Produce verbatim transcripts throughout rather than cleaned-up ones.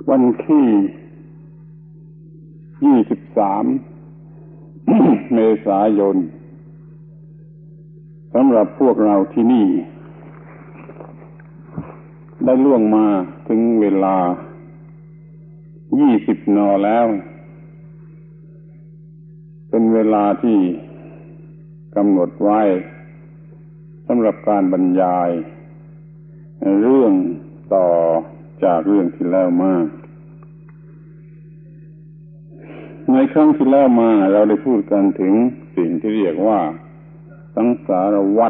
วันที่ยี่สิบสามเมษายนสำหรับพวกเราที่นี่ได้ล่วงมาถึงเวลายี่สิบนแล้วเป็นเวลาที่กำหนดไว้สำหรับการบรรยายเรื่องต่อจากเรื่องที่แล้วมาในครั้งที่แล้วมาเราได้พูดกันถึงสิ่งที่เรียกว่าสังสารวัฏ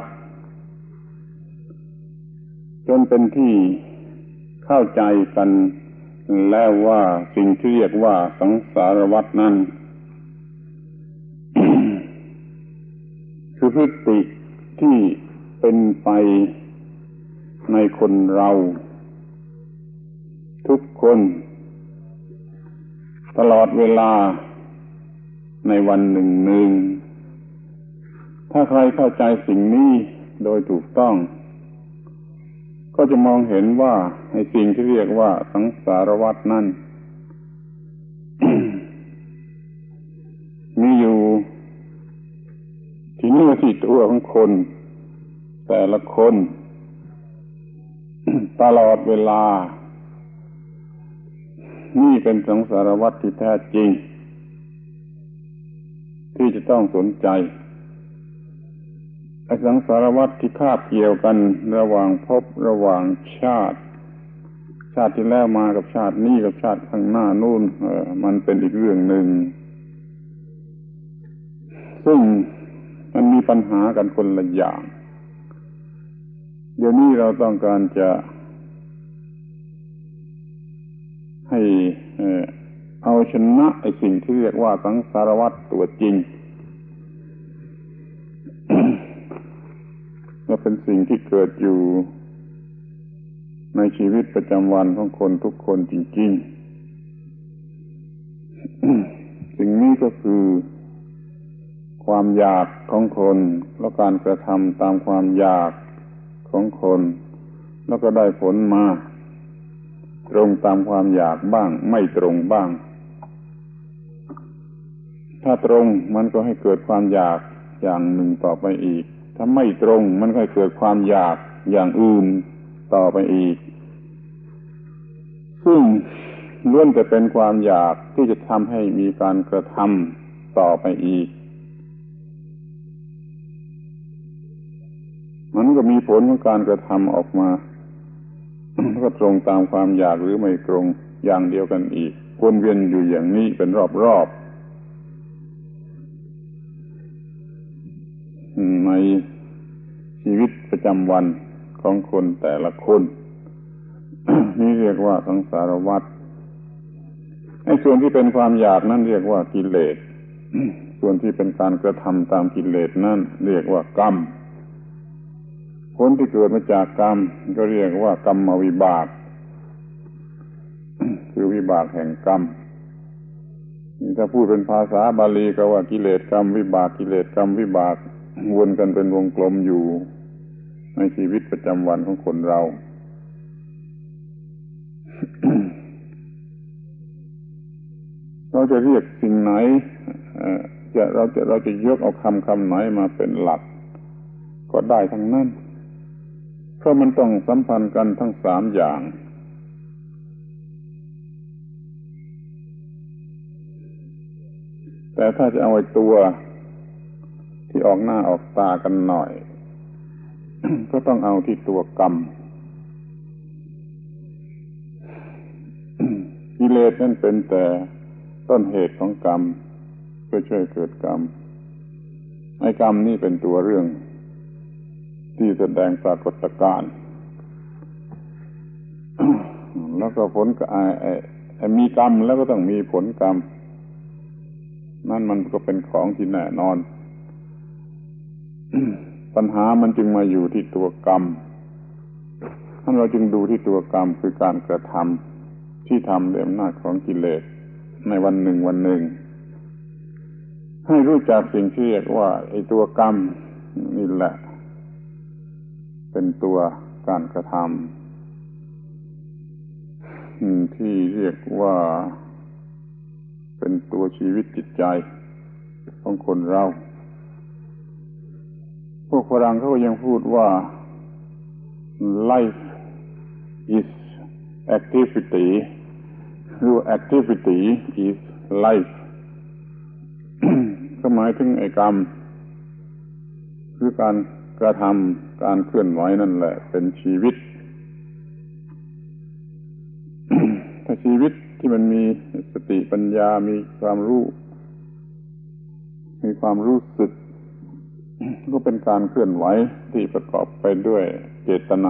จนเป็นที่เข้าใจกันแล้วว่าสิ่งที่เรียกว่าสังสารวัฏนั้น คือพฤติที่เป็นไปในคนเราทุกคนตลอดเวลาในวันหนึ่งหนึ่งถ้าใครเข้าใจสิ่งนี้โดยถูกต้องก็จะมองเห็นว่าไอ้สิ่งที่เรียกว่าสังสารวัฏนั้น มีอยู่ที่เนื้อที่ตัวของคนแต่ละคนตลอดเวลานี่เป็นสังสารวัฏที่แท้จริงที่จะต้องสนใจไอ้สังสารวัฏที่คาบเกี่ยวกันระหว่างภพระหว่างชาติชาติที่แล้วมากับชาตินี้กับชาติข้างหน้านู่นเออมันเป็นอีกเรื่องหนึ่งซึ่งมันมีปัญหากันคนละอย่างเดี๋ยวนี้เราต้องการจะให้เอาชนะไอ้สิ่งที่เรียกว่าสังสารวัฏตัวจริง และเป็นสิ่งที่เกิดอยู่ในชีวิตประจำวันของคนทุกคนจริงๆ สิ่งนี้ก็คือความอยากของคนและการกระทำตามความอยากของคนแล้วก็ได้ผลมาตรงตามความอยากบ้างไม่ตรงบ้างถ้าตรงมันก็ให้เกิดความอยากอย่างหนึ่งต่อไปอีกถ้าไม่ตรงมันก็ให้เกิดความอยากอย่างอื่นต่อไปอีกซึ่งล้วนแต่เป็นความอยากที่จะทำให้มีการกระทำต่อไปอีกมันก็มีผลของการกระทำออกมาก็ตรงตามความอยากหรือไม่ตรงอย่างเดียวกันอีกวนเวียนอยู่อย่างนี้เป็นรอบๆในชีวิตประจำวันของคนแต่ละคน นี่เรียกว่าสังสารวัฏไอ้ส่วนที่เป็นความอยากนั้นเรียกว่ากิเลส ส่วนที่เป็นการกระทำตามกิเลสนั้นเรียกว่ากรรมผลที่เกิดมาจากกรรมก็เรียกว่ากรรมวิบากคือวิบากแห่งกรรมนี่ถ้าพูดเป็นภาษาบาลีก็ว่ากิเลสกรรมวิบากกิเลสกรรมวิบากวนกันเป็นวงกลมอยู่ในชีวิตประจำวันของคนเรา เราจะเรียกสิ่งไหนจะเราจะเราจะยกเอาคำคำไหนมาเป็นหลักก็ได้ทั้งนั้นเพราะมันต้องสัมพันธ์กันทั้งสามอย่างแต่ถ้าจะเอาไอ้ตัวที่ออกหน้าออกตากันหน่อย ก็ต้องเอาที่ตัวกรรม กิเลสนั่นเป็นแต่ต้นเหตุของกรรมเพื่อช่วยเกิดกรรมไอ้กรรมนี่เป็นตัวเรื่องที่แสดงปรากฏการณ์ แล้วก็ผลก็มีกรรมแล้วก็ต้องมีผลกรรมนั่นมันก็เป็นของที่แน่นอน ปัญหามันจึงมาอยู่ที่ตัวกรรมท่านเราจึงดูที่ตัวกรรมคือการกระทำที่ทำด้วยอำนาจของกิเลสในวันหนึ่งวันหนึ่งให้รู้จักสิ่งที่เรียกว่าไอ้ตัวกรรมนี่แหละเป็นตัวการกระทำที่เรียกว่าเป็นตัวชีวิตจิตใจของคนเราพวกฝรั่งเขาก็ยังพูดว่า life is activity หรือ activity is life ก็หมายถึงไอ้กรรมคือการกระทำการเคลื่อนไหวนั่นแหละเป็นชีวิต ถ้าชีวิตที่มันมีสติปัญญามีความรู้มีความรู้สึกก็เป็นการเคลื่อนไหวที่ประกอบไปด้วยเจตนา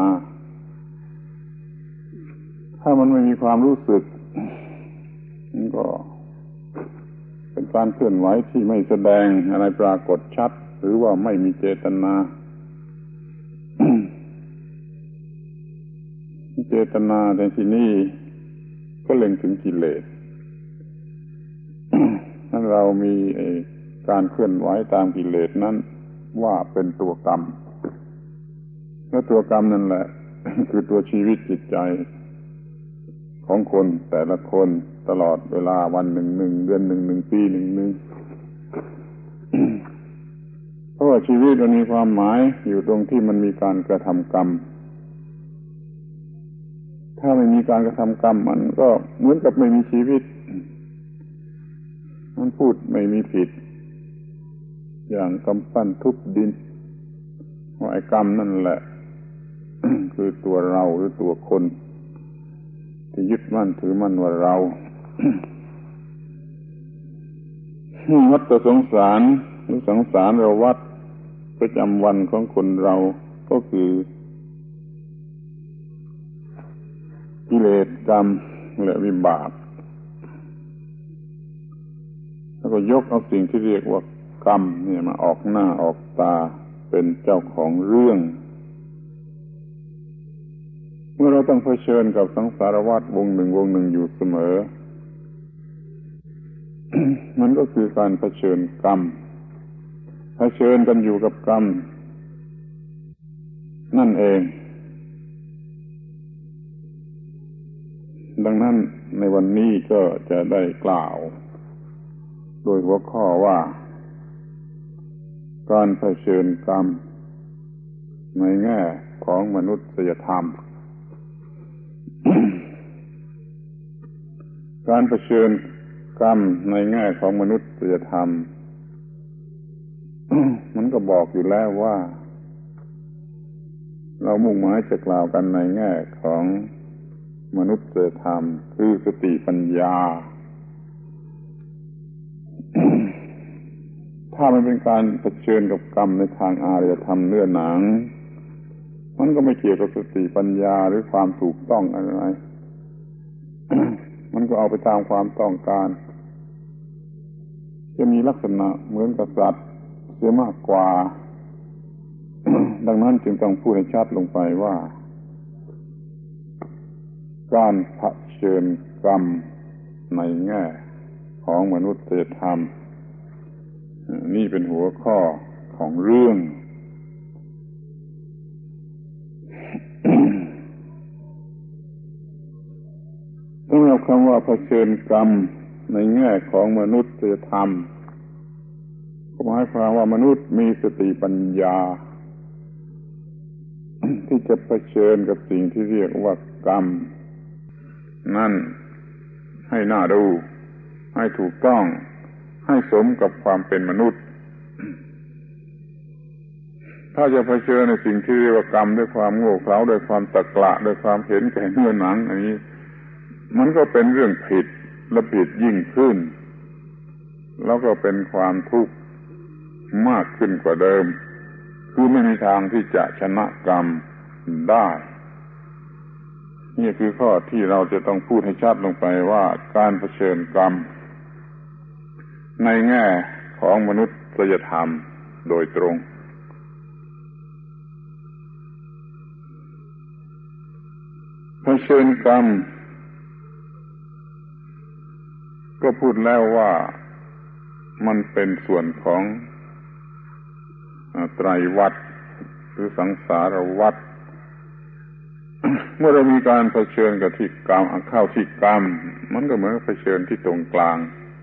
ถ้ามันไม่มีความรู้สึกมันก็เป็นการเคลื่อนไหวที่ไม่แสดงอะไรปรากฏชัดหรือว่าไม่มีเจตนาเจตนาในที่นี้ก็เล็งถึงกิเลสถ้าเรามีการเคลื่อนไหวตามกิเลสนั้นว่าเป็นตัวกรรมและตัวกรรมนั่นแหละคือตัวชีวิตจิตใจของคนแต่ละคนตลอดเวลาวันหนึ่งหนึ่งเดือนหนึ่งหนึ่งปีหนึ่งหนึ่งเพราะว่าชีวิตมันมีความหมายอยู่ตรงที่มันมีการกระทำกรรมถ้าไม่มีการกระทำกรรมมันก็เหมือนกับไม่มีชีวิตมันพูดไม่มีผิดอย่างกำปั้นทุบดินว่าไอ้กรรมนั่นแหละ คือตัวเราหรือตัวคนที่ยึดมั่นถือมั่นว่าเรา วัฏสงสารหรือสังสารวัฏประจำวันของคนเราก็คือกิเลสกรรมและวิบากแล้วก็ยกเอาสิ่งที่เรียกว่ากรรมเนี่ยมาออกหน้าออกตาเป็นเจ้าของเรื่องเมื่อเราต้องเผชิญกับสังสารวัฏวงหนึ่งวงหนึ่งอยู่เสมอ มันก็คือการเผชิญกรรมเผชิญกันอยู่กับกรรมนั่นเองดังนั้นในวันนี้ก็จะได้กล่าวโดยหัวข้อว่าการเผชิญกรรมในแง่ของมนุษยธรรม การเผชิญกรรมในแง่ของมนุษยธรรม มันก็บอกอยู่แล้วว่าเรามุ่งหมายจะกล่าวกันในแง่ของมนุษยธรรมคือสติปัญญา ถ้ามันเป็นการเผชิญกับกรรมในทางอารยธรรมเนื้อหนังมันก็ไม่เกี่ยวกับสติปัญญาหรือความถูกต้องอะไร มันก็เอาไปตามความต้องการจะมีลักษณะเหมือนกับสัตว์เสียมากกว่า ดังนั้นจึงต้องพูดให้ชัดลงไปว่าการเผชิญกรรมในแง่ของมนุษยธรรมนี่เป็นหัวข้อของเรื่อง สำหรับคำว่าเผชิญกรรมในแง่ของมนุษยธรรมก็หมายความว่ามนุษย์มีสติปัญญา ที่จะเผชิญกับสิ่งที่เรียกว่ากรรมนั่นให้น่าดูให้ถูกต้องให้สมกับความเป็นมนุษย์ถ้าจะเผชิญในสิ่งที่เรียกว่ากรรมด้วยความโง่เขลาด้วยความตะกละด้วยความเห็นแก่เนื้อหนังอันนี้มันก็เป็นเรื่องผิดและผิดยิ่งขึ้นแล้วก็เป็นความทุกข์มากขึ้นกว่าเดิมคือไม่มีทางที่จะชนะกรรมได้นี่คือข้อที่เราจะต้องพูดให้ชัดลงไปว่าการเผชิญกรรมในแง่ของมนุษยธรรมโดยตรงเผชิญกรรมก็พูดแล้วว่ามันเป็นส่วนของไตรวัฏหรือสังสารวัฏเมื่อเรามีการเผชิญกับที่กรรมเข้าที่กรรมมันก็เหมือนเผชิญที่ตรงกลาง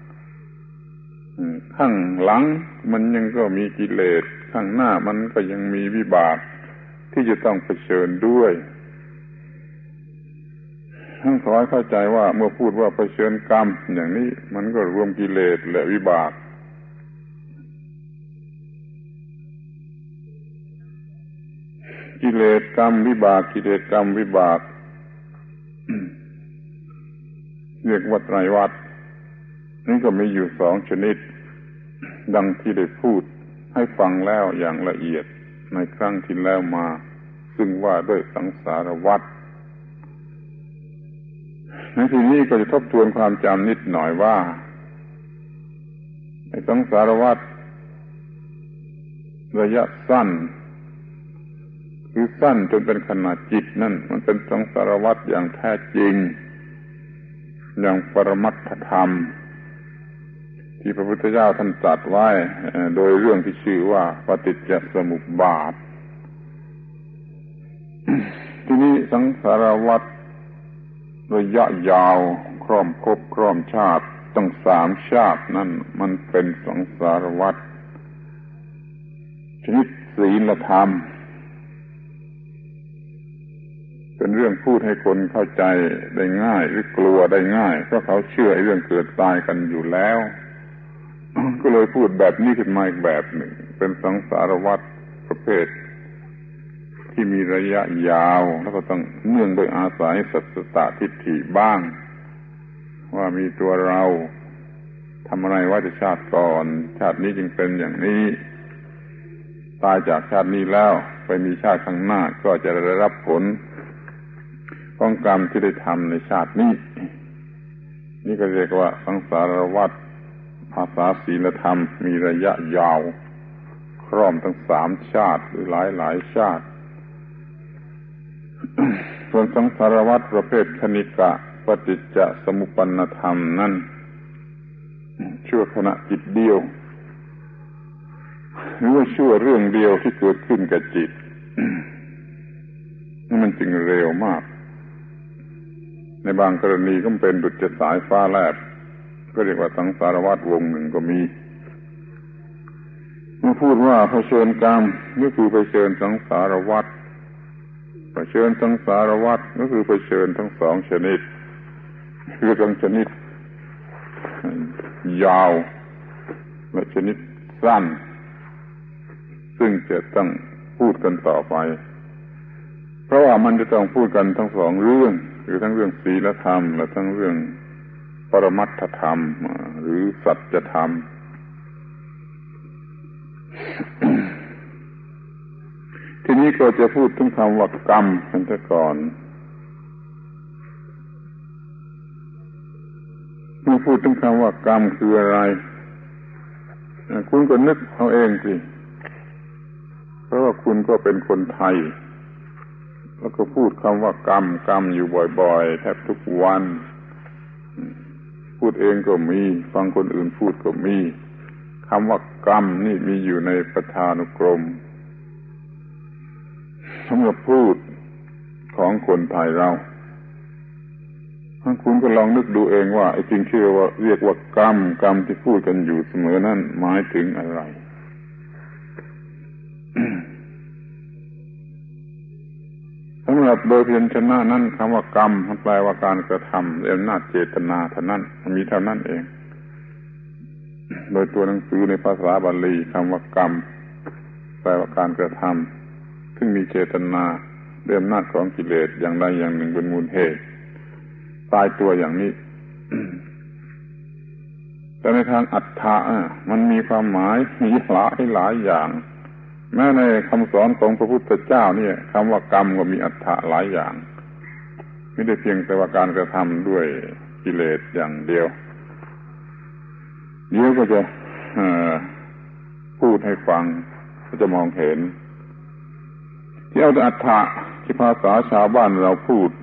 ข้างหลังมันยังก็มีกิเลสข้างหน้ามันก็ยังมีวิบากที่จะต้องเผชิญด้วยท่านขอให้เข้าใจว่าเมื่อพูดว่าเผชิญกรรมอย่างนี้มันก็รวมกิเลสและวิบากกิเลสกรรมวิบากกิเลสกรรมวิบากเรียกว่าไตรวัฏนี่ก็มีอยู่สองชนิดดังที่ได้พูดให้ฟังแล้วอย่างละเอียดในครั้งที่แล้วมาซึ่งว่าด้วยสังสารวัฏในที่นี้ก็จะทบทวนความจำนิดหน่อยว่าในสังสารวัฏระยะสั้นคือสั้นจนเป็นขนาดจิตนั่นมันเป็นสังสารวัฏอย่างแท้จริงอย่างปรมัตถธรรมที่พระพุทธเจ้าท่านตรัสไว้โดยเรื่องที่ชื่อว่าปฏิจจสมุปบาท ที่นี้สังสารวัฏระยะยาวครอบภพครอบชาติตั้งสามชาตินั่นมันเป็นสังสารวัฏชนิดศีลธรรมเป็นเรื่องพูดให้คนเข้าใจได้ง่ายหรือกลัวได้ง่ายเพราะเขาเชื่อไอ้เรื่องเกิดตายกันอยู่แล้ว ก็เลยพูดแบบนี้ขึ้นมาอีกแบบหนึ่งเป็นสังสารวัฏประเภทที่มีระยะยาวแล้วก็ต้องเนื่องโดยอาศัยสัตตทิฏฐิบ้างว่ามีตัวเราทำอะไรไว้ในชาติก่อนชาตินี้จึงเป็นอย่างนี้ตายจากชาตินี้แล้วไปมีชาติข้างหน้าก็จะได้รับผลของกรรมที่ได้ทำในชาตินี้นี่ก็เรียกว่าสังสารวัฏภาษาศีลธรรมมีระยะยาวครอบทั้งสามชาติหรือหลายหลายชาติส่วนสังสารวัฏประเภทคณิกะปฏิจจสมุปปนธรรมนั้นชั่วขณะจิตเดียวหรือว่าชั่วเรื่องเดียวที่เกิดขึ้นกับจิตนี่มันจึงเร็วมากในบางกรณีก็เป็นดุจสายฟ้าแลบก็เรียกว่าสังสารวัฏวงหนึ่งก็มีเมื่อพูดว่าเผชิญกรรมก็คือเผชิญสังสารวัฏเผชิญสังสารวัฏก็คือเผชิญทั้งสองชนิดคือทั้งชนิดยาวและชนิดสั้นซึ่งจะต้องพูดกันต่อไปเพราะว่ามันจะต้องพูดกันทั้งสองเรื่องคือทั้งเรื่องศีลธรรมและทั้งเรื่องปรมัตถธรรมหรือสัจธรรม ทีนี้ก็จะพูดถึงคำว่ากรรมกันซะก่อนเมื่อพูดถึงคำว่ากรรมคืออะไรคุณก็นึกเอาเองสิเพราะว่าคุณก็เป็นคนไทยแล้วก็พูดคำว่ากรรมกรรมอยู่บ่อยๆแทบทุกวันพูดเองก็มีฟังคนอื่นพูดก็มีคำว่ากรรมนี่มีอยู่ในปฐานุกรมสำหรับพูดของคนไทยเราถ้าคุณก็ลองนึกดูเองว่าไอ้จริงที่ว่าเรียกว่ากรรมกรรมที่พูดกันอยู่เสมอนั่นหมายถึงอะไร สำหรับโดยเพียงชนะนั้นคำว่ากรรมมันแปลว่าการกระทำด้วยอำนาจเจตนาเท่านั้นมีเท่านั้นเองโดยตัวหนังสือในภาษาบาลีคำว่ากรรมแปลว่าการกระทำซึ่งมีเจตนาด้วยอำนาจของกิเลสอย่างใดอย่างหนึ่งเป็นมูลเหตุตายตัวอย่างนี้ แต่ในทางอัตถะมันมีความหมายมีหลายหลายอย่างแม้ในคำสอนของพระพุทธเจ้าเนี่ยคำว่ากรรมก็มีอัตถะหลายอย่างไม่ได้เพียงแต่ว่าการกระทำด้วยกิเลสอย่างเดียวเดี๋ยวก็จะพูดให้ฟังก็จะมองเห็นที่เอาแต่อัตถะที่ภาษาชาวบ้านเราพูด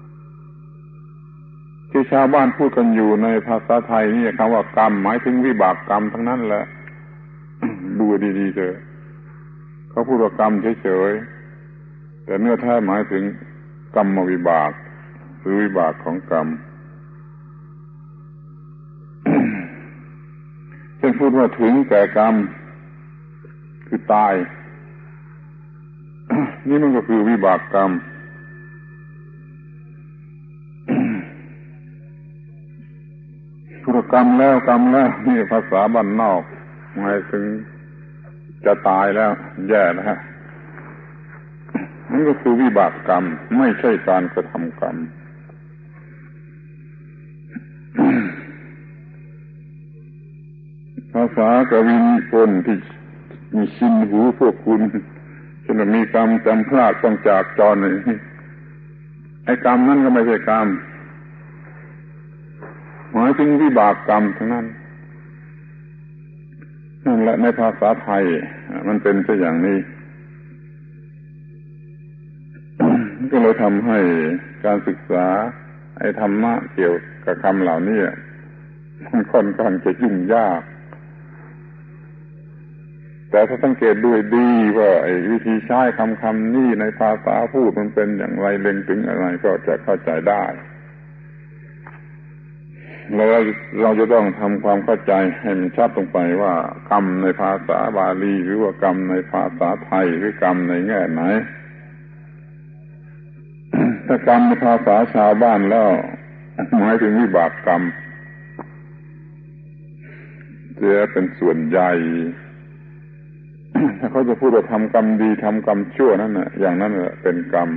ที่ชาวบ้านพูดกันอยู่ในภาษาไทยนี่คำว่ากรรมหมายถึงวิบากกรรมทั้งนั้นแหละดูดีๆเถอะเขาพูดว่ากรรมเฉยๆแต่เนื้อแท้หมายถึงกรรมวิบากหรือวิบากของกรรม เช่นพูดว่าถึงแก่กรรมคือตาย นี่มันก็คือวิบากกรรม พูดกรรมแล้วกรรมแล้วนี่ภาษาบ้านนอกหมายถึงจะตายแล้วแย่นะฮะนั่นก็คือวิบากกรรมไม่ใช่การกระทำกรรม ภาษากวีนิพนธ์ที่มีชินหูพวกคุณฉะนั้นมีกรรมจำพลาดต้องจากจรนี่ไอ้กรรมนั่นก็ไม่ใช่กรรมหมายถึงวิบากกรรมทั้งนั้นนั่นแหละในภาษาไทยมันเป็นซะอย่างนี้ก็เลยทำให้การศึกษาไอ้ธรรมะเกี่ยวกับคำเหล่านี้มันค่อนข้างจะยุ่งยากแต่ถ้าสังเกตด้วยดีว่าไอ้วิธีใช้คำคำนี้ในภาษาพูดมันเป็นอย่างไรเล็งถึงอะไรก็จะเข้าใจได้แล้วเราจะต้องทำความเข้าใจให้มันชัดลงไปว่ากรรมในภาษาบาลีหรือว่ากรรมในภาษาไทยหรือกรรมในแง่ไหน ถ้ากรรมในภาษาชาวบ้านแล้วหมายถึงวิบากกรรมจะเป็นส่วนใหญ่ ถ้าเขาจะพูดว่าทำกรรมดีทำกรรมชั่วนั่นน่ะอย่างนั้นแหละเป็นกรรม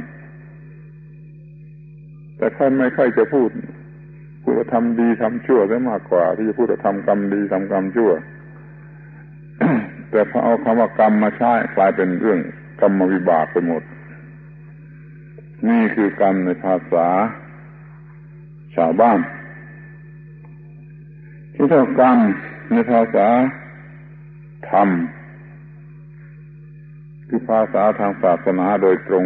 แต่ค่อยไม่ค่อยจะพูดพูดว่าทำดีทำชั่วได้มากกว่าที่จะพูดว่าทำกรรมดีทำกรรมชั่ว แต่พอเอาคำว่ากรรมมาใช้กลายเป็นเรื่องกรรมวิบากไปหมดนี่คือกรรมในภาษาชาวบ้านที่เท่ากรรมในภาษาธรรมคือภาษาทางศาสนาโดยตรง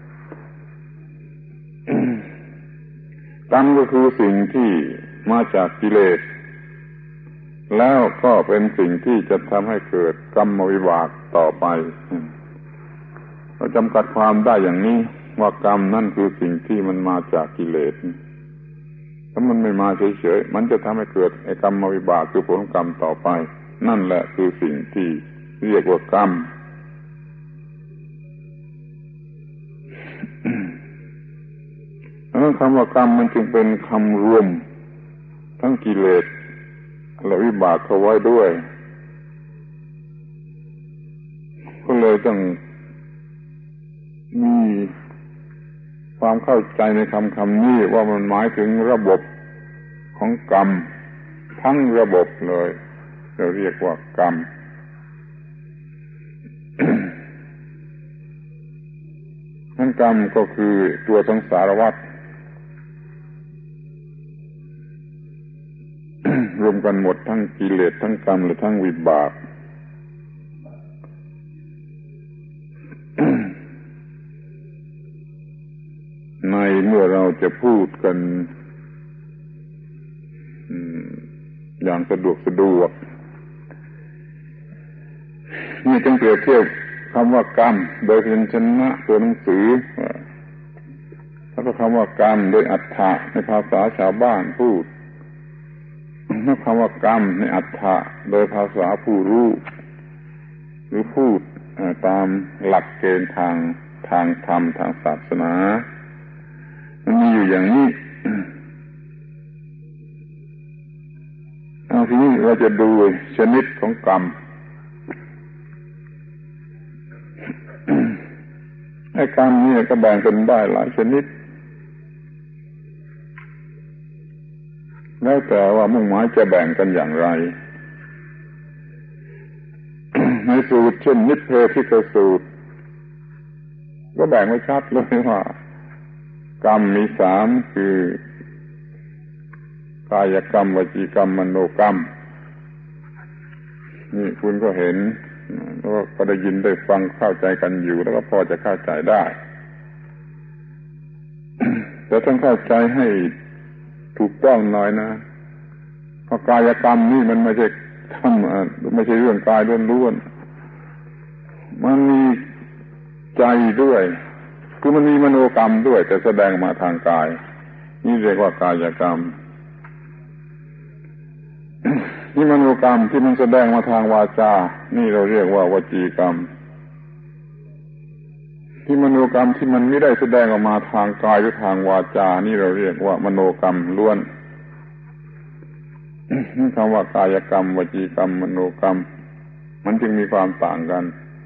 กรรมก็คือสิ่งที่มาจากกิเลสแล้วก็เป็นสิ่งที่จะทำให้เกิดกรรมวิบากต่อไปเราจำกัดความได้อย่างนี้ว่ากรรมนั่นคือสิ่งที่มันมาจากกิเลสถ้ามันไม่มาเฉยๆมันจะทำให้เกิดไอ้กรรมวิบากคือผลกรรมต่อไปนั่นแหละคือสิ่งที่เรียกว่ากรรมดังนั้นคำว่ากรรมมันจึงเป็นคำรวมทั้งกิเลสและวิบากเข้าไว้ด้วยก็เลยต้องมีความเข้าใจในคำคำนี้ว่ามันหมายถึงระบบของกรรมทั้งระบบเลยเราเรียกว่ากรรม ทั้งกรรมก็คือตัวสังสารวัฏ รวมกันหมดทั้งกิเลสทั้งกรรมและทั้งวิบาก ในเมื่อเราจะพูดกันอย่างสะดวกสะดวกนี่จึงเปรียบเทียบคำว่ากรรมโดยพยัญชนะตัวหนังสือแล้วก็คำว่ากรรมโดยอรรถะในภาษาชาวบ้านพูดแล้วคำว่ากรรมในอรรถะโดยภาษาผู้รู้หรือพูดตามหลักเกณฑ์ทางทางธรรมทางศาสนามันมีอยู่อย่างนี้เอาทีนี้เราจะดูชนิดของกรรมไอ้กรรมนี่ก็แบ่งเป็นได้หลายชนิดแล้วแต่ว่ามุ่งหมายจะแบ่งกันอย่างไร ในสูตรเช่นนิพเพธิกสูตรก็แบ่งไว้ชัดเลยว่ากรรมมีสามคือกายกรรมวจีกรรมมโนกรรมนี่คุณก็เห็นแล้วก็ได้ยินได้ฟังเข้าใจกันอยู่แล้วก็พอจะเข้าใจได้ แต่ต้องเข้าใจให้ถูกต้องหน่อยนะเพราะกายกรรมนี่มันไม่ใช่ทำไม่ใช่เรื่องกายล้วนๆมันมีใจด้วยคือมันมีมโนกรรมด้วยแต่แสดงมาทางกายนี่เรียกว่ากายกรรมนี่มโนกรรมที่มันแสดงมาทางวาจานี่เราเรียกว่าวจีกรรมที่มโนกรรมที่มันไม่ได้แสดงออกมาทางกายหรือทางวาจานี่เราเรียกว่ามโนกรรมล้วนคำว่ากายกรรมวจีกรรมมโนกรรมมันจึงมีความต่างกัน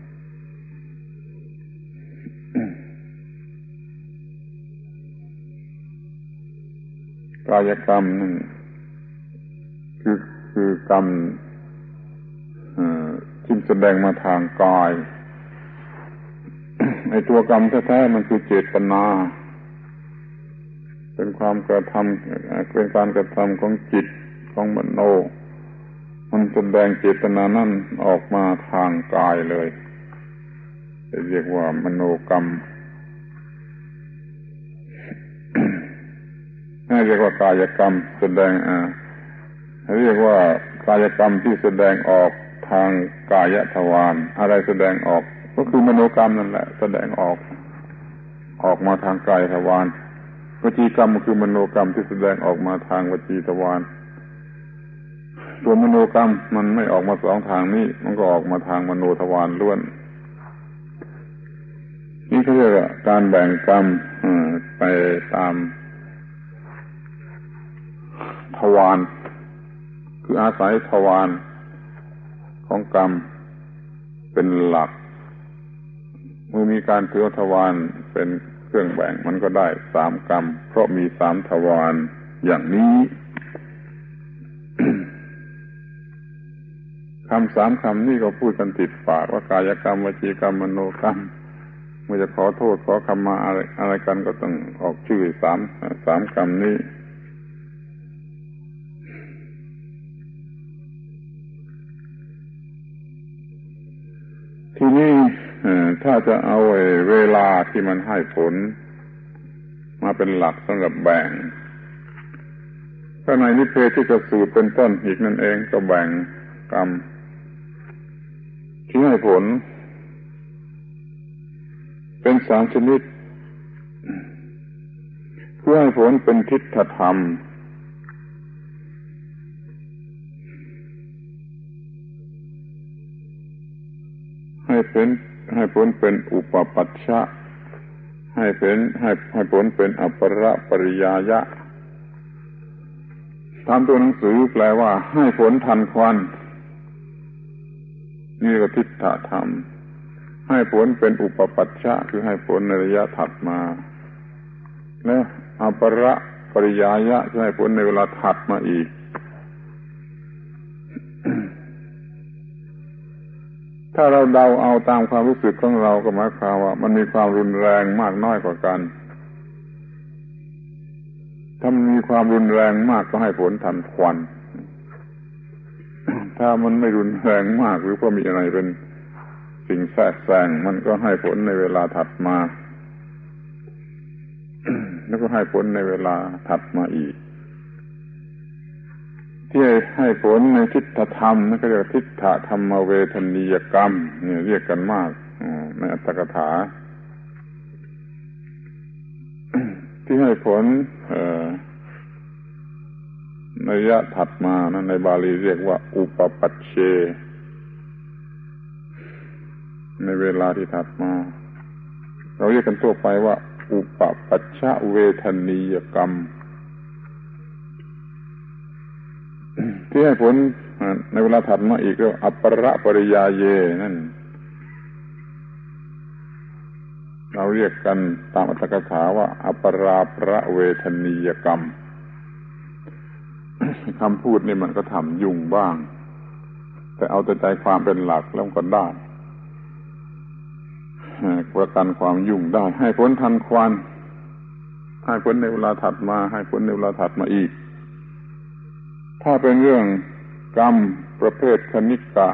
กายกรรมนั่นคือคือกรรมที่แสดงมาทางกายไอ้ตัวกรรมแท้ๆมันคือเจตนาเป็นความกระทำเป็นการกระทำของจิตของมโนมันแสดงเจตนานั่นออกมาทางกายเลยเรียกว่ามโนกรรมเรียกว่ากายกรรมแสดงอ่าเรียกว่ากายกรรมที่แสดงออกทางกายทวารอะไรแสดงออกก็คือมโนกรรมนั่นแหละแสดงออกออกมาทางกายทวารวจีกรรมก็คือมโนกรรมที่แสดงออกมาทางวจีทวารตัวมโนกรรมมันไม่ออกมาสองทางนี้มันก็ออกมาทางมโนทวารล้วนนี่เขาเรียกว่าการแบ่งกรรมไปตามทวารคืออาศัยทวารของกรรมเป็นหลักเมื่อมีการถือทวารเป็นเครื่องแบ่งมันก็ได้สามกรรมเพราะมีสามทวารอย่างนี้ คำสามคำนี่ก็พูดกันติดปากว่ากายกรรมวจีกรรมมโนกรรมเมื่อจะขอโทษขอขมาอะไรอะไรกันก็ต้องออกชื่อสามสามคำนี้ทีนี้ถ้าจะเอาเวลาที่มันให้ผลมาเป็นหลักสำหรับแบ่งถ้าในนิเพธิกสูตรเป็นต้นอีกนั่นเองก็แบ่งกรรมที่ให้ผลเป็นสามชนิดเพื่อให้ผลเป็นทิฏฐธรรมให้เป็นให้ผลเป็นอุปปัชชะให้เป็นให้ให้ผลเป็นอัปปรปริยายะตามตัวหนังสือแปลว่าให้ผลทันควันนี่ก็ทิฏฐธรรมให้ผลเป็นอุปปัชชะคือให้ผลในระยะถัดมาและอัปปรปริยายะคือให้ผลในเวลาถัดมาอีกถ้าเราเดาเอาตามความรู้สึกของเราก็หมายความว่ามันมีความรุนแรงมากน้อยกว่ากันถ้ามันมีความรุนแรงมากก็ให้ผลทันควันถ้ามันไม่รุนแรงมากหรือว่ามีอะไรเป็นสิ่งแทรกแซงมันก็ให้ผลในเวลาถัดมาแล้วก็ให้ผลในเวลาถัดมาอีกที่ให้ผลในทิฏฐธรรมนั่นก็เรียกทิฏฐธรรมเวทนียกรรมนี่เรียกกันมากในอัตถกถาที่ให้ผลในระยะถัดมานั้นในบาลีเรียกว่าอุปปัชเชในเวลาที่ถัดมาเราเรียกกันทั่วไปว่าอุปปัชชเวทนียกรรมที่ให้ผลในเวลาถัดมาอีกก็อัปปรปริยาเยนั่นเราเรียกกันตามอัตถกถาว่าอัปปราประเวทนียกรรมคำพูดนี่มันก็ทำยุ่งบ้างแต่เอาแต่ใจความเป็นหลักแล้วก็ได้ประกันความยุ่งได้ให้ผลทันควันให้ผลในเวลาถัดมาให้ผลในเวลาถัดมาอีกถ้าเป็นเรื่องกรรมประเภทคณิกะ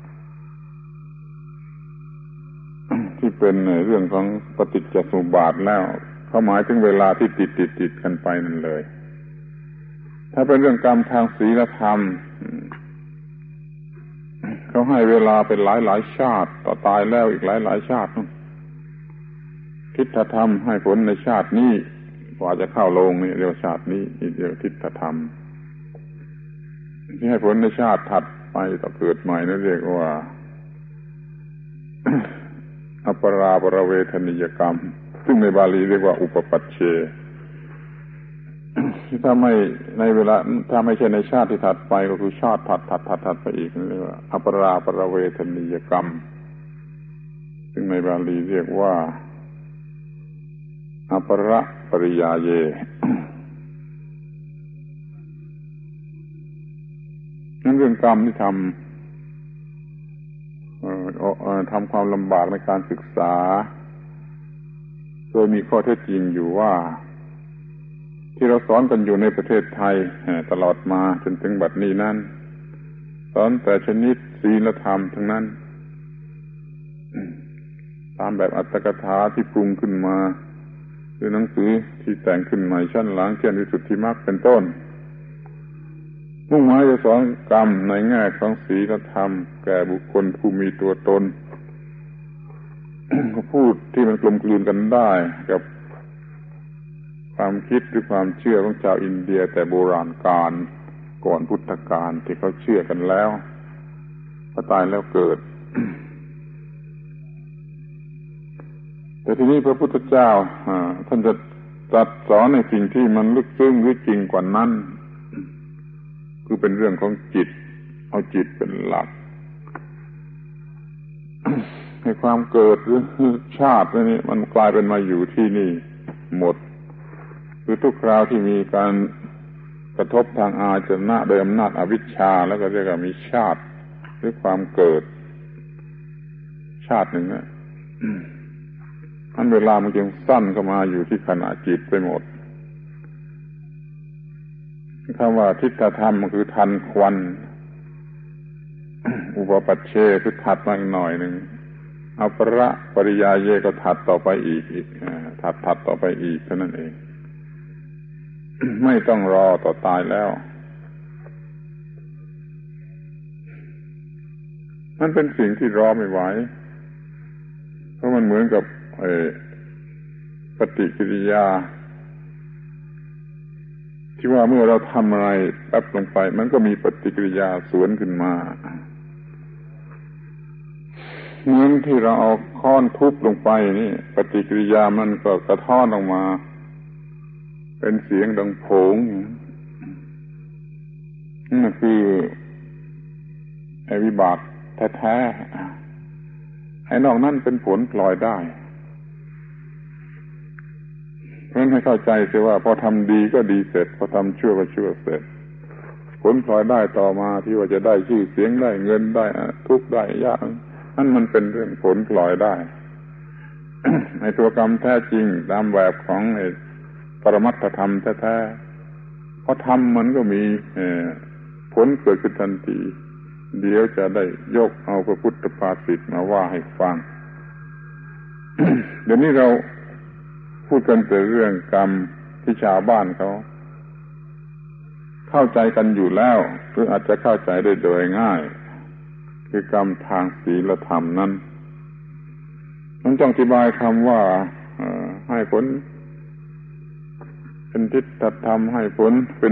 ที่เป็นเรื่องของปฏิจจสมุปบาทแล้วเขาหมายถึงเวลาที่ติดติดติดกันไปนั่นเลยถ้าเป็นเรื่องกรรมทางศีลธรรมเขาให้เวลาเป็นหลายหลายชาติต่อตายแล้วอีกหลายหลายชาติททิฏฐธรรมให้ผลในชาตินี้กว่าจะเข้าโลงนี่เรียกว่าชาตินี้เรียกทิฏฐธรรมที่ให้ผลในชาติถัดไปต่อเกิดใหม่นั่นเรียกว่าอัปปราปรเวทนิยกรรมซึ่งในบาลีเรียกว่าอุปปัชเชถ้าไม่ในเวลาถ้าไม่ใช่ในชาติที่ถัดไปก็คือชาติถัดถัดถัดถัดไปอีกเรียกว่าอัปปราปรเวทนิยกรรมซึ่งในบาลีเรียกว่าอัปปรปริยาเยนั่นเรื่องกรรมที่ทำทำความลำบากในการศึกษาโดยมีข้อเท็จจริงอยู่ว่าที่เราสอนกันอยู่ในประเทศไทยตลอดมาจนถึงบัดนี้นั้นสอนแต่ชนิดศีลธรรมทั้งนั้นตามแบบอัตถกถาที่ปรุงขึ้นมาหรือหนังสือที่แต่งขึ้นใหม่ชั้นหลังเช่นวิสุทธิมรรคเป็นต้นมุ่งหมายจะสอนกรรมในแง่ของศีลธรรมแก่บุคคลผู้มีตัวตน เขาพูดที่มันกลมกลืนกันได้กับความคิดหรือความเชื่อของชาวอินเดียแต่โบราณกาลก่อนพุทธกาลที่เขาเชื่อกันแล้วพอตายแล้วเกิด แต่ทีนี้พระพุทธเจ้าท่านจะตรัสสอนในสิ่งที่มันลึกซึ้งหรือจริงกว่านั้นคือเป็นเรื่องของจิตเอาจิตเป็นหลัก ให้ความเกิดหรือชาตินี่มันกลายเป็นมาอยู่ที่นี่หมดคือทุกคราวที่มีการกระทบทางอาจนะโดยอำนาจอวิชชาแล้วก็เรียกว่ามีชาติหรือความเกิดชาติหนึ่งนะอันเวลามันจึงสั้นเข้ามาอยู่ที่ขณะจิตไปหมดคำว่าทิฏฐธรรมมันคือทันควันอุปปัชเชคือถัดมาอีกหน่อยหนึ่งอัปปรปริยาเยก็ถัดต่อไปอีกอีกถัดถัดต่อไปอีกเท่านั้นเอง ไม่ต้องรอต่อตายแล้วมันเป็นสิ่งที่รอไม่ไหวเพราะมันเหมือนกับไอ้ปฏิกิริยาที่ว่าเมื่อเราทำอะไรแป๊บลงไปมันก็มีปฏิกิริยาสวนขึ้นมาเหมือนที่เราเอาค้อนทุบลงไปนี่ปฏิกิริยามันก็กระท้อนออกมาเป็นเสียงดังโผงนั่นคือไอ้วิบากแท้ๆไอ้นอกนั้นเป็นผลพลอยได้เพราะฉะนั้นให้เข้าใจเสียว่าพอทำดีก็ดีเสร็จพอทำชั่วก็ชั่วเสร็จผลพลอยได้ต่อมาที่ว่าจะได้ชื่อเสียงได้เงินได้ทุกข์ได้ยากนั่นมันเป็นเรื่องผลพลอยได้ ในตัวกรรมแท้จริงตามแบบของไอ้ปรมัตถธรรมแท้ๆพอทำมันก็มีผลเกิดขึ้นทันทีเดี๋ยวจะได้ยกเอาพระพุทธภาษิตมาว่าให้ฟัง เดี๋ยวนี้เราพูดกันแต่เรื่องกรรมที่ชาวบ้านเขาเข้าใจกันอยู่แล้วหรืออาจจะเข้าใจได้โดยง่ายคือกรรมทางศีลธรรมนั้นต้องอธิบายคำว่าให้ผลเป็นทิฏฐธรรมให้ผลเป็น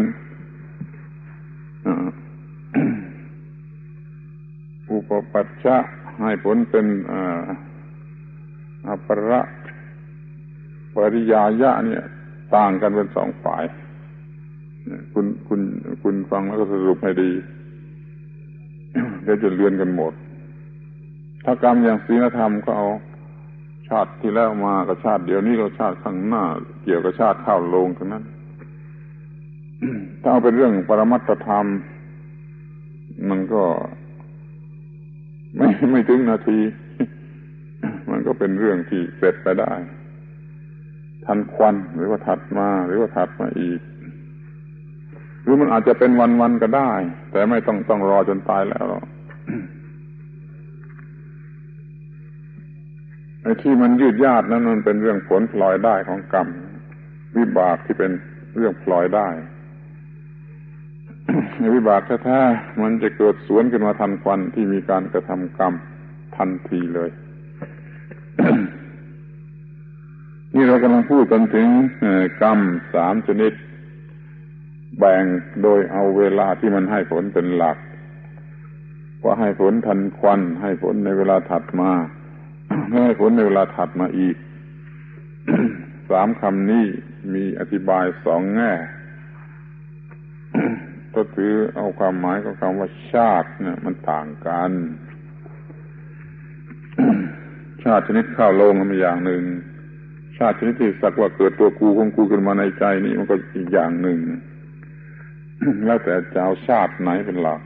อุปปัชชะให้ผลเป็นอัปปรปริยายะเนี่ยต่างกันเป็นสองฝ่ายคุณคุณคุณฟังแล้วก็สรุปให้ดีเดี๋ยวจะเลือนกันหมดถ้ากรรมอย่างศีลธรรมก็เอาชาติที่แล้วมากับชาติเดี๋ยวนี้เราชาติข้างหน้าเกี่ยวกับชาติเข้าโลงทั้งนั้น ถ้าเอาเป็นเรื่องปรมัตถธรรมมันก็ไม่ไม่ถึงนาที มันก็เป็นเรื่องที่เสร็จไปได้ทันควันหรือว่าถัดมาหรือว่าถัดมาอีกหรือมันอาจจะเป็นวันๆก็ได้แต่ไม่ต้องต้องรอจนตายแล้ว ไอ้ที่มันยืดยาดนั้นมันเป็นเรื่องผลพลอยได้ของกรรมวิบากที่เป็นเรื่องพลอยได้ วิบากแท้ๆมันจะเกิดสวนขึ้นมาทันควันที่มีการกระทำกรรมทันทีเลยนี่เรากำลังพูดกันถึงกรรมสามชนิดแบ่งโดยเอาเวลาที่มันให้ผลเป็นหลักว่าให้ผลทันควันให้ผลในเวลาถัดมาให้ผลในเวลาถัดมาอีก สามคำนี้มีอธิบายสองแง่ ก็คือเอาความหมายของคำว่าชาติเนี่ยมันต่างกัน ชาติชนิดข้าวโลงมันอย่างหนึ่งชาติชนิดที่สักว่าเกิดตัวกูของกูขึ้นมาในใจนี่มันก็อีกอย่างหนึ่ง แล้วแต่จะเอาชาติไหนเป็นหลัก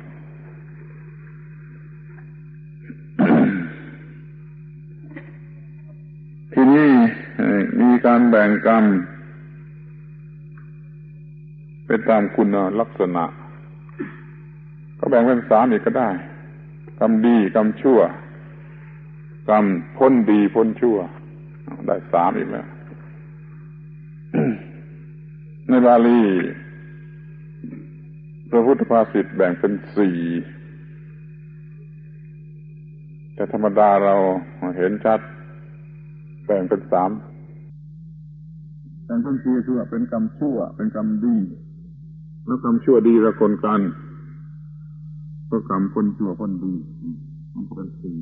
ที่นี่มีการแบ่งกรรมเป็นตามคุณลักษณะก็แบ่งเป็นสามอีกก็ได้กรรมดีกรรมชั่วกรรมพ้นดีพ้นชั่วได้สามอีกแล้ว ในบาลีพระพุทธภาษิตแบ่งเป็นสี่แต่ธรรมดาเราเห็นชัดแบ่งเป็นสามแบ่งเป็นสี่คือเป็นกรรมชั่วเป็นกรรมดีแล้วกรรมชั่วดีละคนกันก็กรรมพ้นชั่วพ้นดีมันก็เป็นสี่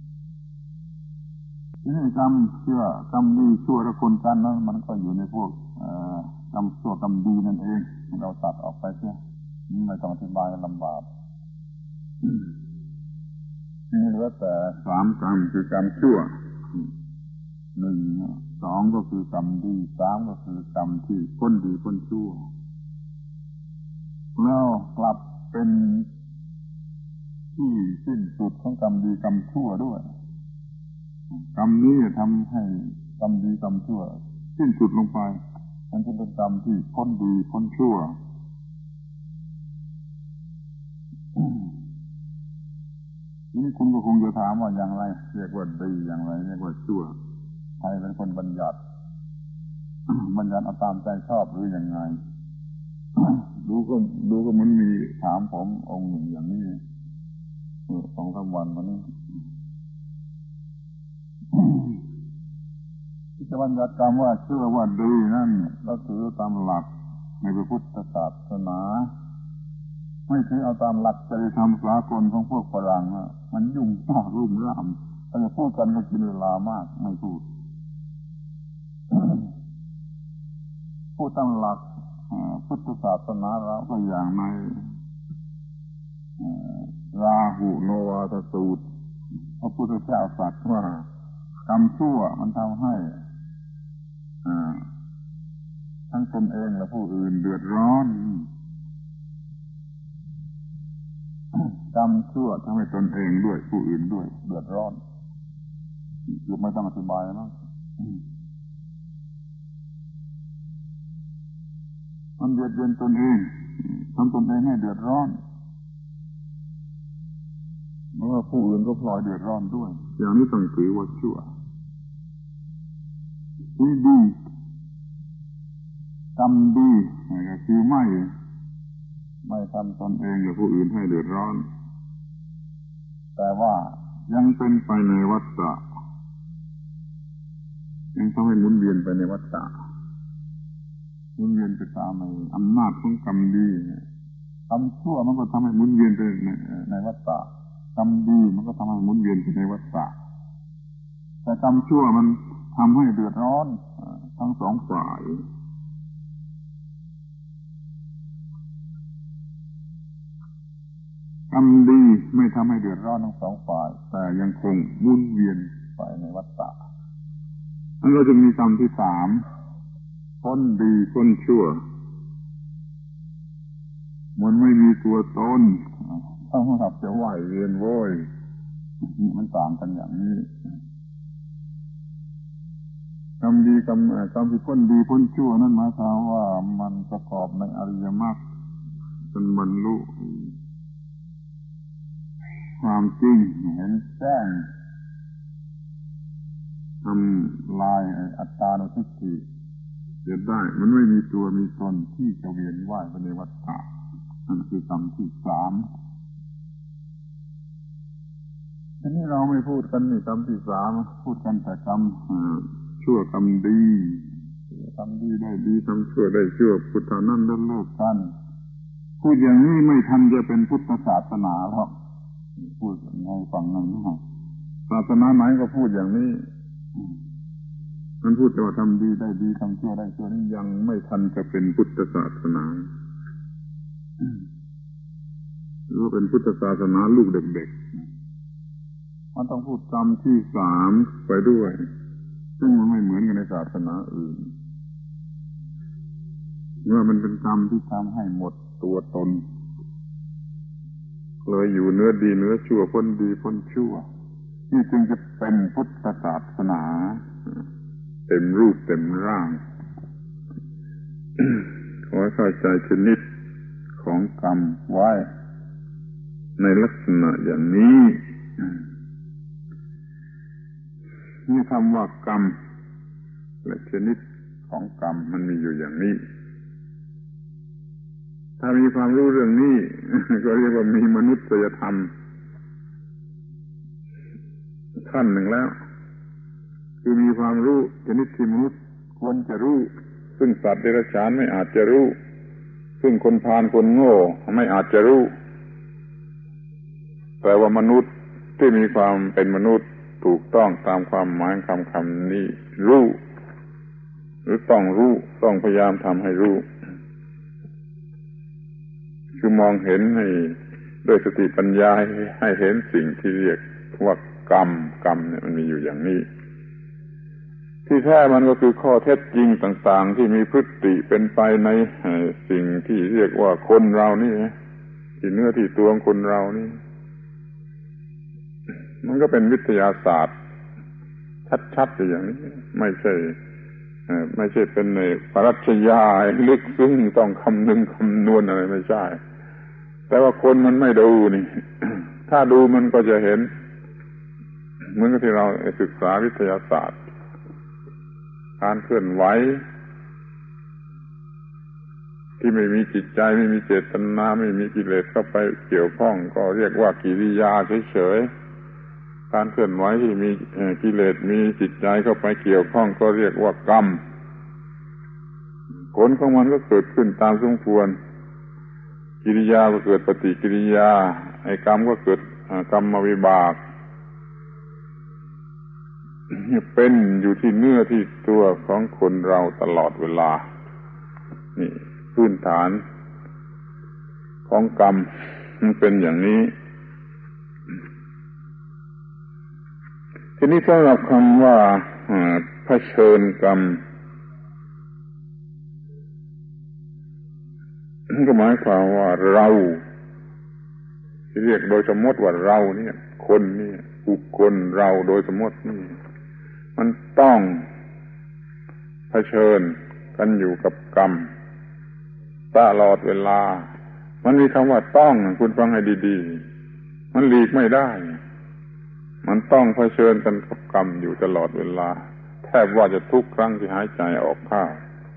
นี่กรรมชั่วกรรมดีชั่วละคนกันนั้นมันก็อยู่ในพวกกรรมชั่วกรรมดีนั่นเองเราตัดออกไปเสียนี่ไม่ต้องอธิบายลำบากนี่เหลือแต่สามกรรมคือกรรมชั่วหนึ่งสองก็คือกรรมดีสามก็คือกรรมที่พ้นดีพ้นชั่วแล้วกลับเป็นที่สิ้นสุดของกรรมดีกรรมชั่วด้วยกรรมนี้ทำให้กรรมดีกรรมชั่วสิ้นสุดลงไปมันจะเป็นกรรมที่พ้นดีพ้นชั่วทีนี้คุณก็คงจะถามว่าอย่างไรเรียกว่าดีอย่างไรเรียกว่าชั่วใครเป็นคนบัญญัติ บัญญัติเอาตามใจชอบหรือยังไง ดูก็ดูก็มันมีถามผมองค์หนึ่งอย่างนี้สองสามวันมานี้ ที่จะบัญญัติกรรมว่าชั่วว่าดีนั่นก็ถือตามหลักในพระพุทธศาสนาไม่ถือเอาตามหลักจริยธรรมสากลของพวกฝรั่งมันยุ่งยากรุ่มร่ามถ้าจะพูดกันก็กินเวลามากไม่พูด พูดตามหลักพุทธศาสนาแล้วก็อย่างในราหุโนวาทสูตรพระพุทธเจ้าตรัสว่ากรรมชั่วมันทำให้ทั้งตนเองและผู้อื่นเดือดร้อนกรรมชั่วทำให้ตนเองด้วยผู้อื่นด้วยเดือดร้อนคือไม่ต้องอธิบายนะมันเดือดเย็นตนเองทำตนเองให้เดือดร้อนเพราะว่าผู้อื่นก็พลอยเดือดร้อนด้วยอย่างนี้ต้องถือว่าชั่วที่ดีกรรมดีก็คือไม่ไม่ทำตนเองกับผู้อื่นให้เดือดร้อนแต่ว่ายังเป็นไปในวัฏฏะยังทำให้หมุนเวียนไปในวัฏฏะหมุนเวียนไปตามในอำนาจของกรรมดีกรรมชั่วมันก็ทำให้หมุนเวียนไปในในวัฏฏะกรรมดีมันก็ทำให้หมุนเวียนไปในวัฏฏะแต่กรรมชั่วมันทำให้เดือดร้อนทั้งสองฝ่ายกรรมดีไม่ทำให้เดือดร้อนทั้งสองฝ่ายแต่ยังคงหมุนเวียนไปในวัฏฏะนั้นเราจะมีกรรมที่สามพ้นดีพ้นชั่วมันไม่มีตัวตนต้องหับจะไหวเวียนโว้ยมันต่างกันอย่างนี้กรรมดีกรรมกรรมที่พ้นดีพ้นชั่วนั่นหมายความว่ามันประกอบในอริยมรรคจนบรรลุความจริงเห็นแจ้งทำลายอัตตานุทิฏฐิเกิดได้มันไม่มีตัวมีตนที่จะเวียนว่ายไปในวัฏฏะนั่นคือกรรมที่สามทีนี้เราไม่พูดกันนี่กรรมที่สามพูดกันแต่กรรมชชั่วทำดีทำดีได้ดีทำชั่วได้ชั่วพุทธานั่นเลิกเลิกกันพูดอย่างนี้ไม่ทันจะเป็นพุทธศาสนาหรอกพูดอย่างไรฟังง่ายๆศาสนาไหนก็พูดอย่างนี้มันพูดแต่ว่าทำดีได้ดีทำชั่วได้ชั่วนี่ยังไม่ทันจะเป็นพุทธศาสนาหรือว่าเป็นพุทธศาสนาลูกเด็กๆมันต้องพูดกรรมที่สามไปด้วยซึ่งมันไม่เหมือนกันในศาสนาอื่นเมื่อมันเป็นกรรมที่ทำให้หมดตัวตนเลยอยู่เนื้อดีเนื้อชั่วพ้นดีพ้นชั่วนี่จึงจะเป็นพุทธศาสนาเต็มรูปเต็มร่าง ขอเข้าใจชนิดของกรรมไว้ในลักษณะอย่างนี้นี่คำว่ากรรมและชนิดของกรรมมันมีอยู่อย่างนี้ถ้ามีความรู้เรื่องนี้ก็เรียกว่ามีมนุษยธรรมขั้นหนึ่งแล้วคือมีความรู้ชนิดที่มนุษย์ควรจะรู้ซึ่งสัตว์เดรัจฉานไม่อาจจะรู้ซึ่งคนพาลคนโง่ไม่อาจจะรู้แต่ว่ามนุษย์ที่มีความเป็นมนุษย์ถูกต้องตามความหมายคำคำนี้รู้หรือต้องรู้ต้องพยายามทำให้รู้คือมองเห็นให้ด้วยสติปัญญาให้เห็นสิ่งที่เรียกว่ากรรมกรรมเนี่ยมันมีอยู่อย่างนี้ที่แท้มันก็คือข้อเท็จจริงต่างๆที่มีพฤติเป็นไปในสิ่งที่เรียกว่าคนเรานี่ที่เนื้อที่ตัวของคนเรานี่มันก็เป็นวิทยาศาสตร์ชัดๆอย่างนี้ไม่ใช่ไม่ใช่เป็นในปรัชญาลึกซึ้งต้องคำนึงคำนวณอะไรไม่ใช่แต่ว่าคนมันไม่ดูนี่ ถ้าดูมันก็จะเห็นเหมือนกับที่เราศึกษาวิทยาศาสตร์การเคลื่อนไหวที่ไม่มีจิตใจไม่มีเจตนาไม่มีกิเลสเข้าไปเกี่ยวข้องก็เรียกว่ากิริยาเฉยๆการเคลื่อนไหวที่มีกิเลสมีจิตใจเข้าไปเกี่ยวข้องก็เรียกว่ากรรมผลของมันก็เกิดขึ้นตามสมควรกิริยาก็เกิดปฏิกิริยาไอ้กรรมก็เกิดกรรมวิบากเป็นอยู่ที่เนื้อที่ตัวของคนเราตลอดเวลานี่พื้นฐานของกรรมมันเป็นอย่างนี้ทีนี้สำหรับคำว่าเผชิญกรรมก็หมายความว่าเราที่เรียกโดยสมมติว่าเราเนี่ยคนนี่บุคคลเราโดยสมมตินี่มันต้องเผชิญกันอยู่กับกรรมตลอดเวลามันมีคำว่าต้องคุณฟังให้ดีๆมันหลีกไม่ได้มันต้องเผชิญกันกับกรรมอยู่ตลอดเวลาแทบว่าจะทุกครั้งที่หายใจออกเข้า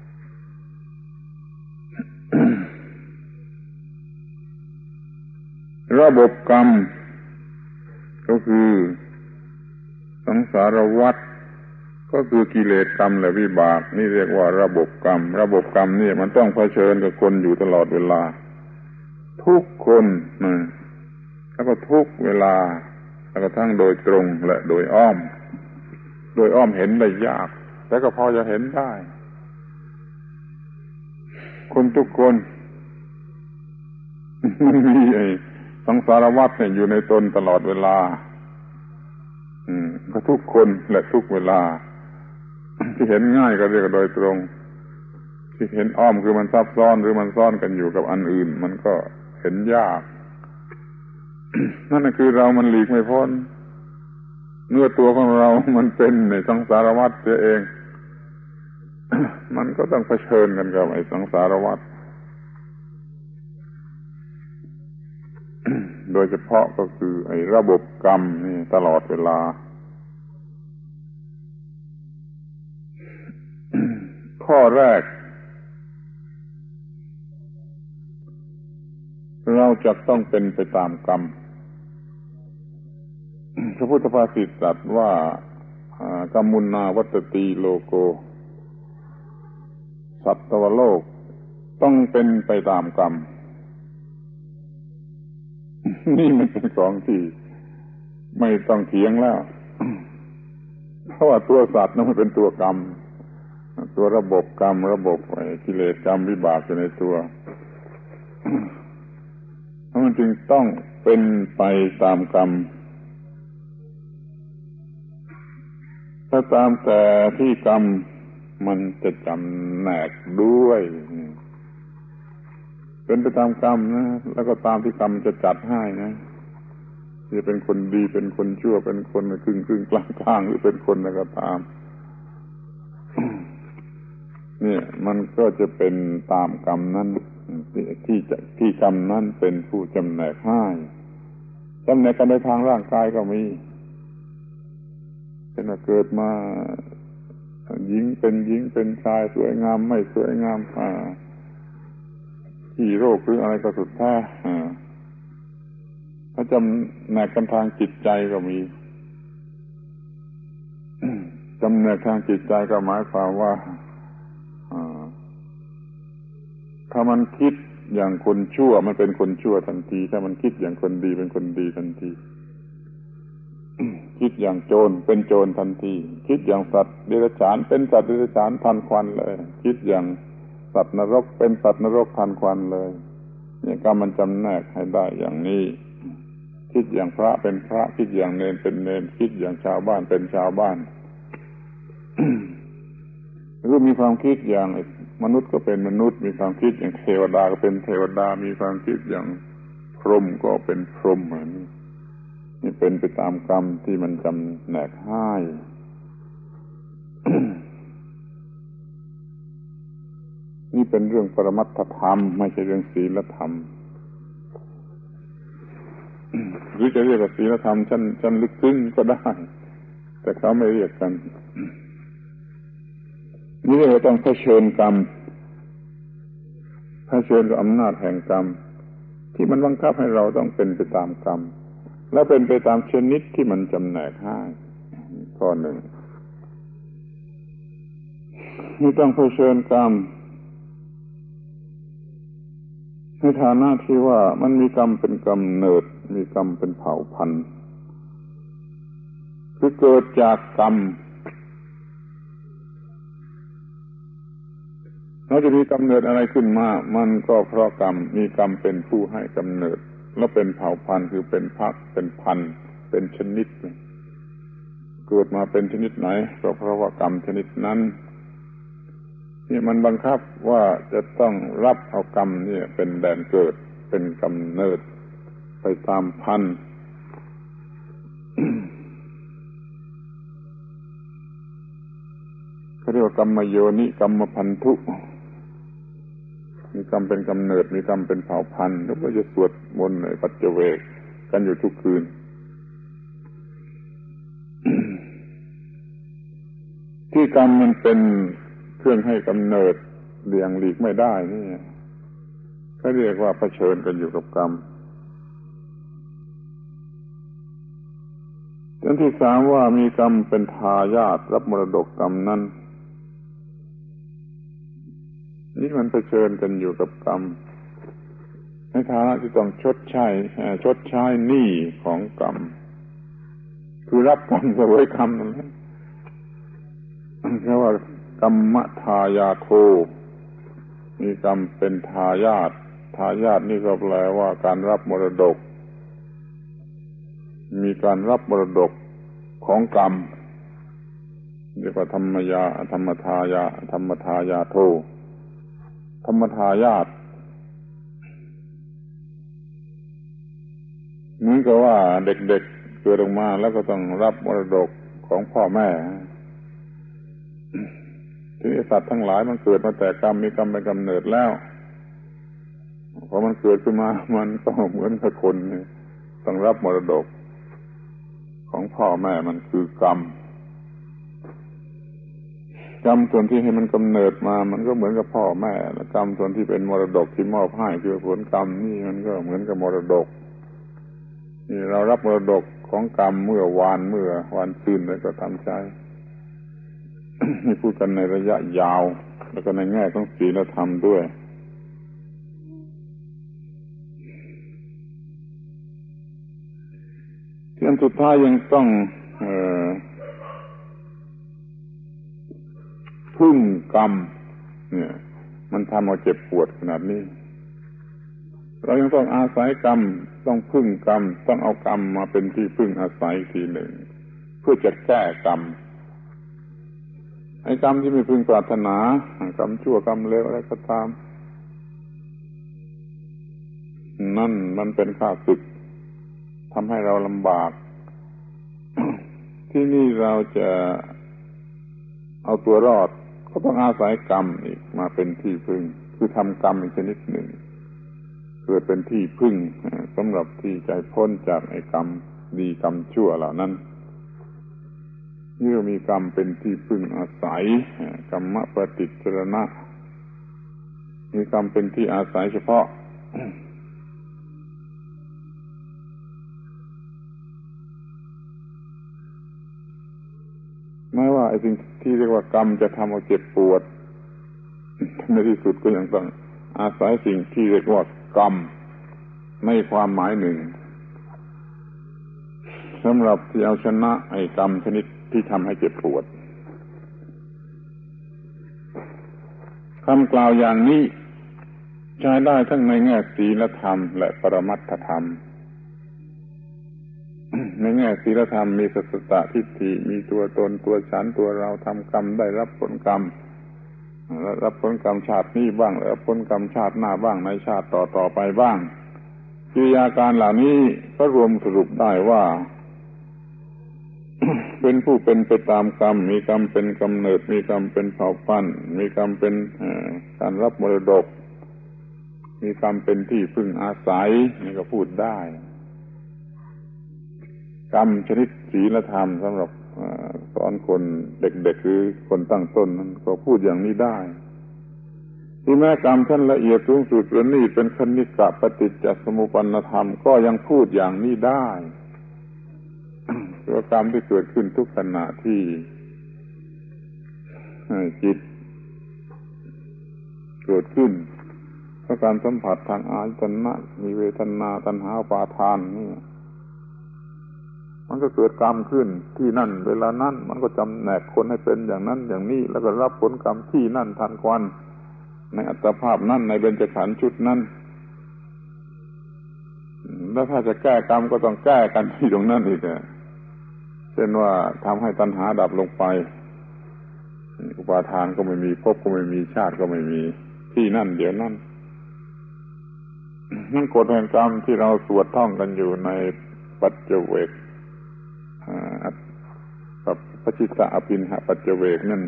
ระบบกรรมก็คือสังสารวัฏก็คือกิเลสกรรมและวิบากนี่เรียกว่าระบบกรรมระบบกรรมนี่มันต้องเผชิญกับคนอยู่ตลอดเวลาทุกคนนะแล้วก็ทุกเวลาแล้วก็ทั้งโดยตรงและโดยอ้อมโดยอ้อมเห็นได้ยากแต่ก็พอจะเห็นได้คนทุกคนมันมีไอ้สังสารวัฏเนี่ยอยู่ในตนตลอดเวลาอืมก็ทุกคนและทุกเวลาที่เห็นง่ายก็เรียกโดยตรงที่เห็นอ้อมคือมันซับซ้อนหรือมันซ่อนกันอยู่กับอันอื่นมันก็เห็นยาก นั่นคือเรามันหลีกไม่พ้นเนื้อตัวของเรามันเป็นในสังสารวัฏเสียเอง มันก็ต้องเผชิญกันกับไอ้สังสารวัฏ โดยเฉพาะก็คือไอ้ระบบกรรมนี่ตลอดเวลา ข้อแรกเราจะต้องเป็นไปตามกรรมพระพุทธภาษิตตรัสว่ากัมมุนาวัตติโลโกสัตวโลกต้องเป็นไปตามกรรม นี่มันเป็นของที่ไม่ต้องเถียงแล้ว เพราะว่าตัวสัตว์นั้นมันเป็นตัวกรรมตัวระบบกรรมระบบกิเลสกรรมวิบากอยู่ในตัวเพราะมันจึงต้องเป็นไปตามกรรมถ้าตามแต่ที่กรรมมันจะจำแนกด้วยเป็นไปตามกรรมนะแล้วก็ตามที่กรรมจะจัดให้นะจะเป็นคนดีเป็นคนชั่วเป็นคนครึ่งครึ่งกลางกลางหรือเป็นคนอะไรก็ตามเนี่ยมันก็จะเป็นตามกรรมนั้นที่จะที่กรรมนั้นเป็นผู้จำแนกให้จำแนกกันในทางร่างกายก็มีเป็นว่าเกิดมาหญิงเป็นหญิงเป็นชายสวยงามไม่สวยงามอ่าที่โรคหรืออะไรก็สุดแท้อ่าถ้าจำแนกกันทางจิตใจก็มีจำแนกทางจิตใจก็หมายความว่าถ้ามันคิดอย่างคนชั่วมันเป็นคนชั่วทันทีถ้ามันคิดอย่างคนดีเป็นคนดีทันทีคิดอย่างโจรเป็นโจรทันทีคิดอย่างสัตว์เดรัจฉานเป็นสัตว์เดรัจฉานทันควันเลยคิดอย่างสัตว์นรกเป็นสัตว์นรกทันควันเลยนี่กรรมมันจำแนกให้ได้อย่างนี้คิดอย่างพระเป็นพระคิดอย่างเณรเป็นเณรคิดอย่างชาวบ้านเป็นชาวบ้าน หรือมีความคิดอย่างมนุษย์ก็เป็นมนุษย์มีความคิดอย่างเทวดาก็เป็นเทวดามีความคิดอย่างพรหมก็เป็นพรหมเหมือนนี่เป็นไปตามกรรมที่มันจำแนกให้ นี่เป็นเรื่องปรมัตถธรรมไม่ใช่เรื่องศีลธรรม หรือจะเรียกว่าศีลธรรมชั้นชั้นลึกซึ้งก็ได้แต่เขาไม่เรียกกันนี่เราต้องเผชิญกรรมเผชิญกับอำนาจแห่งกรรมที่มันบังคับให้เราต้องเป็นไปตามกรรมและเป็นไปตามชนิดที่มันจำแนกให้ข้อหนึ่งนี่ต้องเผชิญกรรมในฐานะที่ว่ามันมีกรรมเป็นกำเนิดมีกรรมเป็นเผ่าพันธุ์คือเกิดจากกรรมเราจะมีกำเนิดอะไรขึ้นมามันก็เพราะกรรมมีกรรมเป็นผู้ให้กำเนิดแล้วเป็นเผ่าพันธุ์คือเป็นพรรคเป็นพันธุ์เป็นชนิดเกิดมาเป็นชนิดไหนก็เพราะว่ากรรมชนิดนั้นนี่มันบังคับว่าจะต้องรับเอากรรมนี่เป็นแดนเกิดเป็นกำเนิดไปตามพันธุ์ เขาเรียกว่ากรรมโยนิกรรมพันธุมีกรรมเป็นกำเนิดมีกรรมเป็นเผ่าพันธุ์แล้วก็จะสวดมนต์ในปัจเจเวกกันอยู่ทุกคืน ที่กรรมมันเป็นเครื่องให้กำเนิดเลี่ยงหลีกไม่ได้นี่เขาเรียกว่าเผชิญกันอยู่กับกรรมอันที่สามว่ามีกรรมเป็นทายาทรับมรดกกรรมนั้นนี่มันเผชิญกันอยู่กับกรรมในฐานะที่ต้องชดใช้ชดใช้หนี้ของกรรมคือรับกรรมเสวยกรรมนั่นแหละเรียกว่ากรรมทายาโทมีกรรมเป็นทายาททายาทนี่ก็แปลว่าการรับมรดกมีการรับมรดกของกรรมเรียกว่าธรรมยาธรรมทายาธรรมทายาโทธรรมทายาทเหมือนกับว่าเด็กๆเกิดออกมาแล้วก็ต้องรับมรดกของพ่อแม่ทีนี้สัตว์ทั้งหลายมันเกิดมาแต่กรรมมีกรรมเป็นกำเนิดแล้วพอมันเกิดขึ้นมามันก็เหมือนกับคนต้องรับมรดกของพ่อแม่มันคือกรรมกรรมส่วนที่ให้มันกำเนิดมามันก็เหมือนกับพ่อแม่และกรรมส่วนที่เป็นมรดกที่มอบให้คือผลกรรมนี่มันก็เหมือนกับมรดกนี่เรารับมรดกของกรรมเมื่อวานเมื่อวานซืนแล้วก็ทำใจนี่พูดกันในระยะยาวแล้วก็ในแง่ของศีลธรรมด้วยที่อันสุดท้ายยังต้องเอ่อพึ่งกรรมเนี่ยมันทำเอาเจ็บปวดขนาดนี้เรายังต้องอาศัยกรรมต้องพึ่งกรรมต้องเอากรรมมาเป็นที่พึ่งอาศัยทีหนึ่งเพื่อจะแก้กรรมไอ้กรรมที่ไม่พึงปรารถนากรรมชั่วกรรมเลวอะไรก็ตามนั่นมันเป็นข้าศึกทำให้เราลำบาก ที่นี่เราจะเอาตัวรอดก็ต้องอาศัยกรรมอีกมาเป็นที่พึ่งคือทำกรรมอีกชนิดหนึ่งเกิดเป็นที่พึ่งสำหรับที่จะพ้นจากไอ้กรรมดีกรรมชั่วเหล่านั้นเมื่อมีกรรมเป็นที่พึ่งอาศัยกรรมปฏิจจรณะมีกรรมเป็นที่อาศัยเฉพาะไม่ว่าไอ้สิ่งที่เรียกว่ากรรมจะทำเอาเจ็บปวดในที่สุดก็ยังต้องอาศัยสิ่งที่เรียกว่ากรรมในความหมายหนึ่งสำหรับที่เอาชนะไอ้กรรมชนิดที่ทำให้เจ็บปวดคำกล่าวอย่างนี้ใช้ได้ทั้งในแง่ศีลธรรมและปรมัตถธรรมในแง่ศีลธรรมมีสัสสะทิฏฐิมีตัวตนตัวฉันตัวเราทำกรรมได้รับผลกรรมรับผลกรรมชาตินี้บ้างรับผลกรรมชาติหน้าบ้างในชาติต่อต่อไปบ้างกิริยาการเหล่านี้ก็รวมสรุปได้ว่า เป็นผู้เป็นไปตามกรรมมีกรรมเป็นกำเนิดมีกรรมเป็นเผ่าพันธุ์มีกรรมเป็นการรับมรดกมีกรรมเป็นที่พึ่งอาศัยนี่ก็พูดได้กรรมชนิดศีลธรรมสำหรับสอนคนเด็กๆหรือคนตั้งต้นนั้นก็พูดอย่างนี้ได้ที่แม้กรรมชั้นละเอียดสูงสุดประณีตเป็นคณิกะปฏิจจสมุปปนธรรมก็ยังพูดอย่างนี้ได้ตัวกรรมที่เกิดขึ้นทุกขณะที่จิตเกิดขึ้นเพราะการสัมผัสทางอายตนะมีเวทนาตัณหาอุปาทานนี่มันก็เกิดกรรมขึ้นที่นั่นเวลานั้นมันก็จำแนกคนให้เป็นอย่างนั้นอย่างนี้แล้วก็รับผลกรรมที่นั่นทันควันในอัตภาพนั้นในเบญจขันธ์ชุดนั้นแล้วถ้าจะแก้กรรมก็ต้องแก้กันที่ตรงนั้นอีกเช่นว่าทำให้ตัณหาดับลงไปอุปาทานก็ไม่มีภพก็ไม่มีชาติก็ไม่มีที่นั่นเดี๋ยวนั้นนั่นกฎแห่งกรรมที่เราสวดท่องกันอยู่ในปัจเจเวกกับพระชิตะอภินหปัจเจเวกนั่น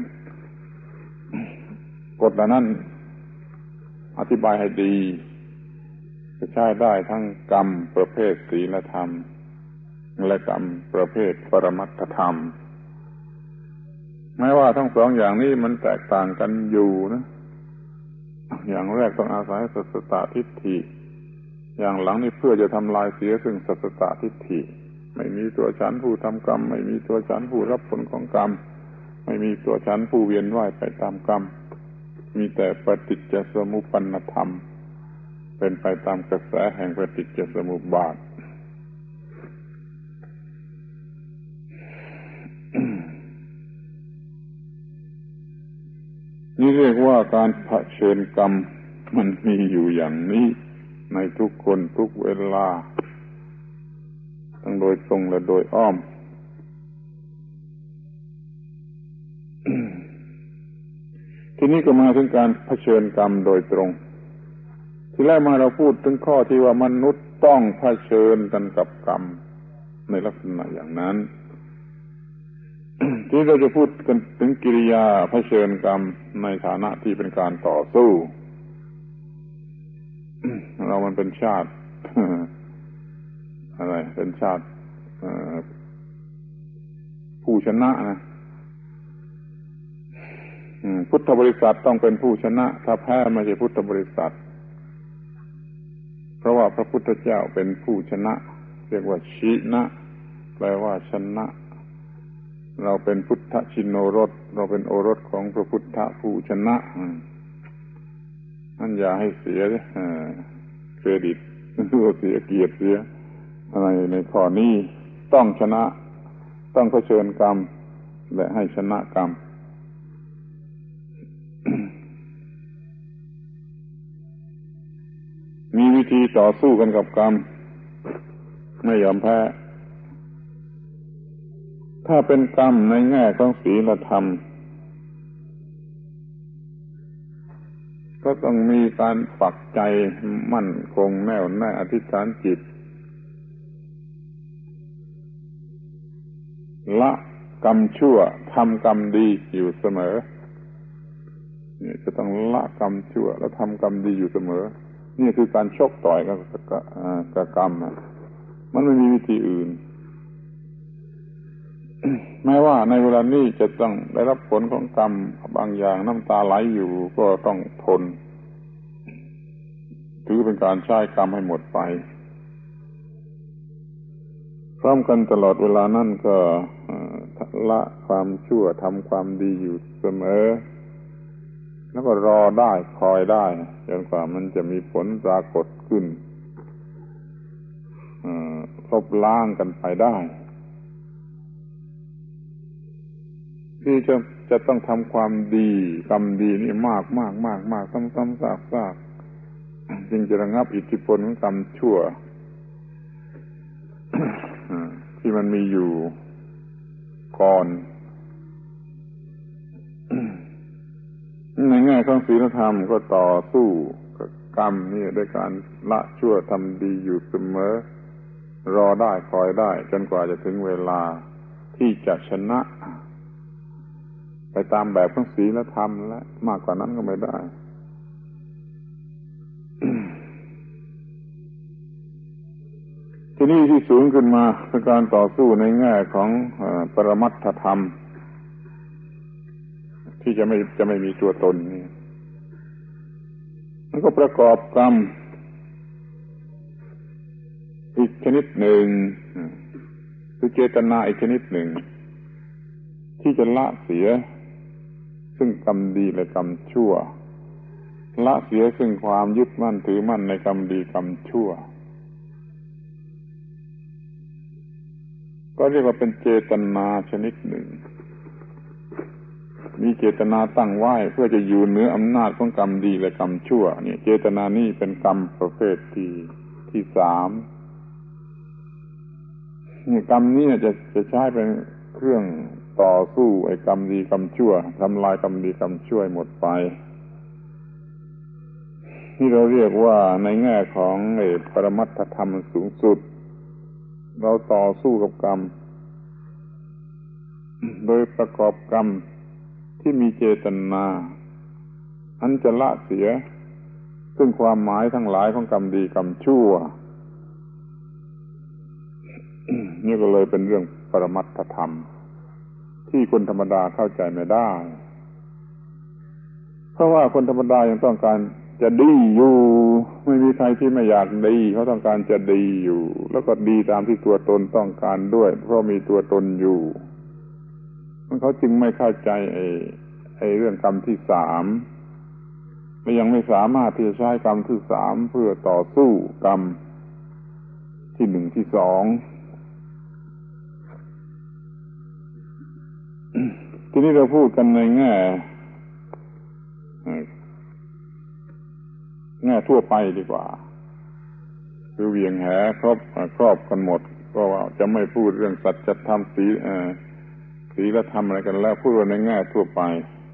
กฎเหล่านั้นอธิบายให้ดีจะใช้ได้ทั้งกรรมประเภทศีลธรรมและกรรมประเภทปรมัตถธรรมแม้ว่าทั้งสองอย่างนี้มันแตกต่างกันอยู่นะอย่างแรกต้องอาศัยสัสสตทิฏฐิอย่างหลังนี่เพื่อจะทำลายเสียซึ่งสัสสตทิฏฐิไม่มีตัวฉันผู้ทำกรรมไม่มีตัวฉันผู้รับผลของกรรมไม่มีตัวฉันผู้เวียนว่ายไปตามกรรมมีแต่ปฏิจจสมุปปนธรรมเป็นไปตามกระแสแห่งปฏิจจสมุปบาท นี่เรียกว่าการเผชิญกรรมมันมีอยู่อย่างนี้ในทุกคนทุกเวลาทั้งโดยตรงและโดยอ้อม ทีนี้ก็มาถึงการเผชิญกรรมโดยตรงที่แรกมาเราพูดถึงข้อที่ว่ามนุษย์ต้องเผชิญกันกับกรรมในลักษณะอย่างนั้น ที่เราจะพูดกันถึงกิริยาเผชิญกรรมในฐานะที่เป็นการต่อสู้ เรามันเป็นชาติ อะไรเป็นชาติผู้ชนะนะพุทธบริษัทต้องเป็นผู้ชนะถ้าแพ้ไม่ใช่พุทธบริษัทเพราะว่าพระพุทธเจ้าเป็นผู้ชนะเรียกว่าชินะแปลว่าชนะเราเป็นพุทธชินโนรสเราเป็นโอรสของพระพุทธผู้ชนะนั่นอย่าให้เสียเครดิตหรือเสียเกียรติเสียอะไรในข้อนี้ต้องชนะต้องเผชิญกรรมและให้ชนะกรรม มีวิธีต่อสู้กันกับกรรมไม่ยอมแพ้ถ้าเป็นกรรมในแง่ของศีลธรรมก็ต้องมีการปักใจมั่นคงแน่วแน่อธิษฐานจิตละกรรมชั่วทำกรรมดีอยู่เสมอนี่จะต้องละกรรมชั่วแล้วทำกรรมดีอยู่เสมอนี่คือการชกต่อยกับกับกรรมมันไม่มีวิธีอื่น แม้ว่าในเวลานี้จะต้องได้รับผลของกรรมบางอย่างน้ำตาไหลอยู่ก็ต้องทนถือเป็นการใช้กรรมให้หมดไปพร้อมกันตลอดเวลานั่นก็ละความชั่วทำความดีอยู่เสมอแล้วก็รอได้คอยได้จนกว่ามันจะมีผลปรากฏขึ้นลบล้างกันไปได้ที่จะจะต้องทำความดีกรรมดีนี่มากมากมากมากซ้ำๆซากๆจึงจะระงับอิทธิพลของกรรมชั่ว ที่มันมีอยู่ก่อน ในแง่ของศีลธรรมก็ต่อสู้กับกรรมนี่ด้วยการละชั่วทำดีอยู่เสมอรอได้คอยได้จนกว่าจะถึงเวลาที่จะชนะไปตามแบบของศีลธรรมและมากกว่านั้นก็ไม่ได้ ที่นี่ที่สูงขึ้นมาคือการต่อสู้ในแง่ของปรมัตถธรรมที่จะไม่จะไม่มีตัวตนนี่มันก็ประกอบกรรมอีกชนิดหนึ่งคือเจตนาอีกชนิดหนึ่งที่จะละเสียซึ่งกรรมดีและกรรมชั่วละเสียซึ่งความยึดมั่นถือมั่นในกรรมดีกรรมชั่วก็เรียกว่าเป็นเจตนาชนิดหนึ่งมีเจตนาตั้งไว้เพื่อจะอยู่เหนืออำนาจของกรรมดีและกรรมชั่วนี่เจตนานี่เป็นกรรมประเภทที่ที่สามนี่กรรมนี้จะจะใช้เป็นเครื่องต่อสู้ไอ้กรรมดีกรรมชั่วทำลายกรรมดีกรรมชั่วหมดไปที่เราเรียกว่าในแง่ของไอ้ปรมัตถธรรมสูงสุดเราต่อสู้กับกรรมโดยประกอบกรรมที่มีเจตนาอันจะละเสียซึ่งความหมายทั้งหลายของกรรมดีกรรมชั่ว นี่ก็เลยเป็นเรื่องปรมัตถธรรมที่คนธรรมดาเข้าใจไม่ได้เพราะว่าคนธรรมดายังต้องการจะดีอยู่ไม่มีใครที่ไม่อยากดีเขาต้องการจะดีอยู่แล้วก็ดีตามที่ตัวตนต้องการด้วยเพราะมีตัวตนอยู่เขาจึงไม่เข้าใจไอ้ไอ้เรื่องกรรมที่สามและยังไม่สามารถที่จะใช้กรรมที่สามเพื่อต่อสู้กรรมที่หนึ่งที่สองทีนี้เราพูดกันในแง่แง่ทั่วไปดีกว่าคือเวียงแหครอบครอบกันหมดก็ว่าจะไม่พูดเรื่องสัจธรรมศีลศีลธรรมอะไรกันแล้วพูดในแง่ทั่วไป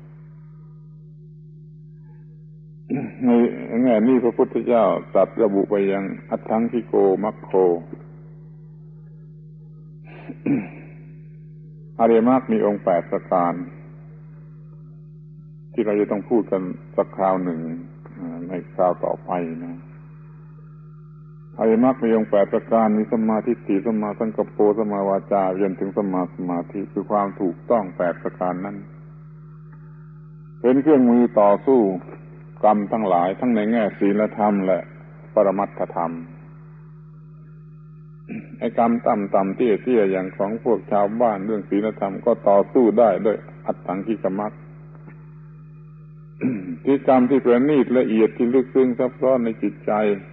ในแง่นี้พระพุทธเจ้าตรัสระบุไปยังอัตถังคิโกมัคโคอริยมรรคมีองค์แปดประการที่เราจะต้องพูดกันสักคราวหนึ่งในคราวต่อไปนะอริยมรรคมีองค์แปดประการมีสัมมาทิฏฐิสัมมาสังกัปโปสัมมาวาจาจนถึงสัมมาสมาธิคือความถูกต้องแปดประการนั้นเป็นเครื่องมือต่อสู้กรรมทั้งหลายทั้งในแง่ศีลธรรมและปรมัตถธรรมไอ้กรรมต่ำๆเตี้ยๆอย่างของพวกชาวบ้านเรื่องศีลธรรมก็ต่อสู้ได้ด้วยออัตถังคิกมรรค ที่กรรมที่ประณีตละเอียดที่ลึกซึ้งซับซ้อนในจิตใจ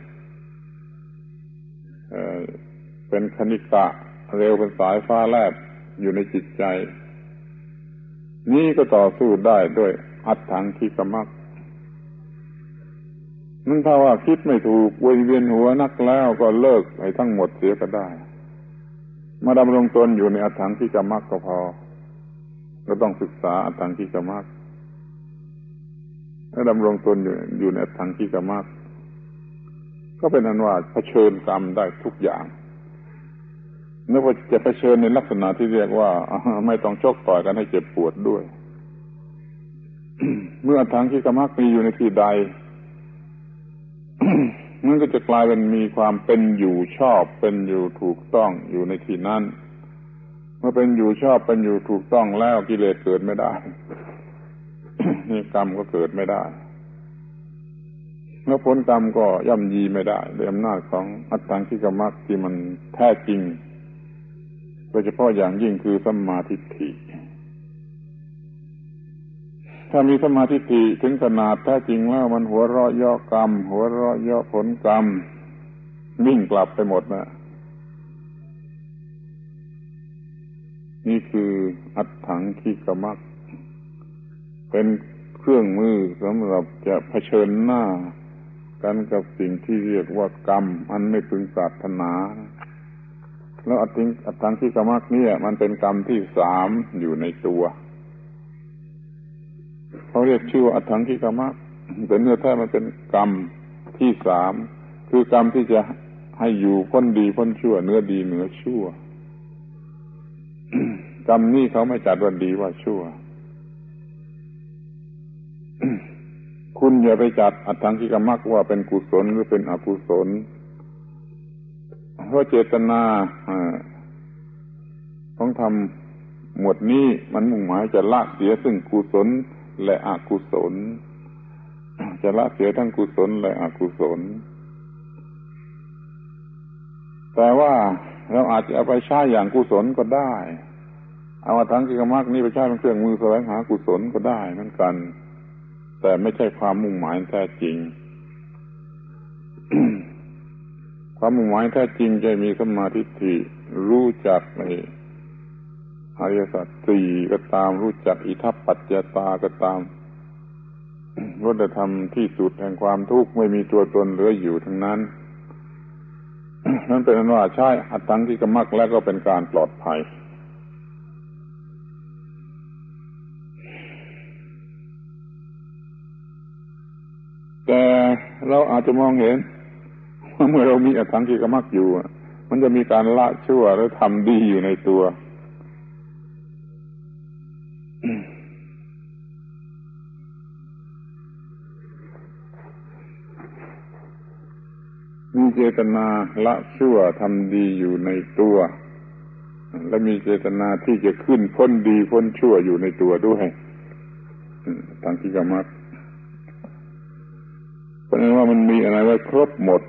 เอ่อเป็นคณิกะเร็วเป็นสายฟ้าแลบอยู่ในจิตใจนี้ก็ต่อสู้ได้ด้วยอัตถังคิกมรรคนั่นถ้าว่าคิดไม่ถูกวนเวียนหัวนักแล้วก็เลิกให้ทั้งหมดเสียก็ได้มาดำรงตนอยู่ในอัตถังคิกมรรคก็พอก็ต้องศึกษาอัตถังคิกมรรคถ้าดำรงตนอยู่อยู่ในอัตถังคิกมรรคก็เป็นอันว่าเผชิญกรรมได้ทุกอย่างนึกว่าจะเผชิญในลักษณะที่เรียกว่าไม่ต้องชกต่อยกันให้เจ็บปวดด้วย เมื่ออัตถังคิกมรรคมีอยู่ในที่ใด มันก็จะกลายเป็นมีความเป็นอยู่ชอบเป็นอยู่ถูกต้องอยู่ในที่นั้นเมื่อเป็นอยู่ชอบเป็นอยู่ถูกต้องแล้วกิเลสเกิดไม่ได้ นี่กรรมก็เกิดไม่ได้แล้วผลกรรมก็ย่ำยีไม่ได้ด้วยอำนาจของอัตถังคิกมรรคที่มันแท้จริงโดยเฉพาะอย่างยิ่งคือสัมมาทิฏฐิถ้ามีสัมมาทิฏฐิถึงขนาดแท้จริงแล้วมันหัวเราะย่อกรรมหัวเราะย่อผลกรรมวิ่งกลับไปหมดนะนี่คืออัตถังคิกมรรคเป็นเครื่องมือสำหรับจะเผชิญหน้ากันกับสิ่งที่เรียกว่ากรรมอันไม่พึงปรารถนาแล้วอัตถังอัตถังคิกมรรคนี่มันเป็นกรรมที่สามอยู่ในตัวเขาเรียกชื่อว่าอัตถังคิกมรรคแต่เนื้อแท้มันเป็นกรรมที่สามคือกรรมที่จะให้อยู่พ้นดีพ้นชั่วเนื้อดีเหนือชั่ว กรรมนี้เขาไม่จัดว่าดีว่าชั่ว คุณอย่าไปจัดอัตถังคิกมรรคว่าเป็นกุศลหรือเป็นอกุศลเพราะเจตนาของธรรมหมวดนี้มันมุ่งหมายจะละเสียซึ่งกุศลและอกุศลจะละเสียทั้งกุศลและอกุศลแต่ว่าเราอาจจะเอาไปใช้อย่างกุศลก็ได้เอาอัตถังคิกมรรคนี้ไปใช้เป็นเครื่องมือแสวงหากุศลก็ได้เหมือนกันแต่ไม่ใช่ความมุ่งหมายแท้จริง ความมุ่งหมายแท้จริงจะมีสัมมาทิฏฐิรู้จักในอริยสัจสี่ก็ตามรู้จักอิทัปปัจจตาก็ตามวัฏธรรมที่สุดแห่งความทุกข์ไม่มีตัวตนเหลืออยู่ทั้งนั้น นั่นเป็นอันว่าใช่อัตถังคิกมรรคแล้วก็เป็นการปลอดภัยแต่เราอาจจะมองเห็นว่าเมื่อเรามีอัตถังคิกมรรคอยู่มันจะมีการละชั่วหรือทำดีอยู่ในตัวมีเจตนาละชั่วทำดีอยู่ในตัวและมีเจตนาที่จะขึ้นพ้นดีพ้นชั่วอยู่ในตัวด้วยอัตถังคิกมรรคเพราะนั้นว่ามันมีอะไรไว้ครบหมด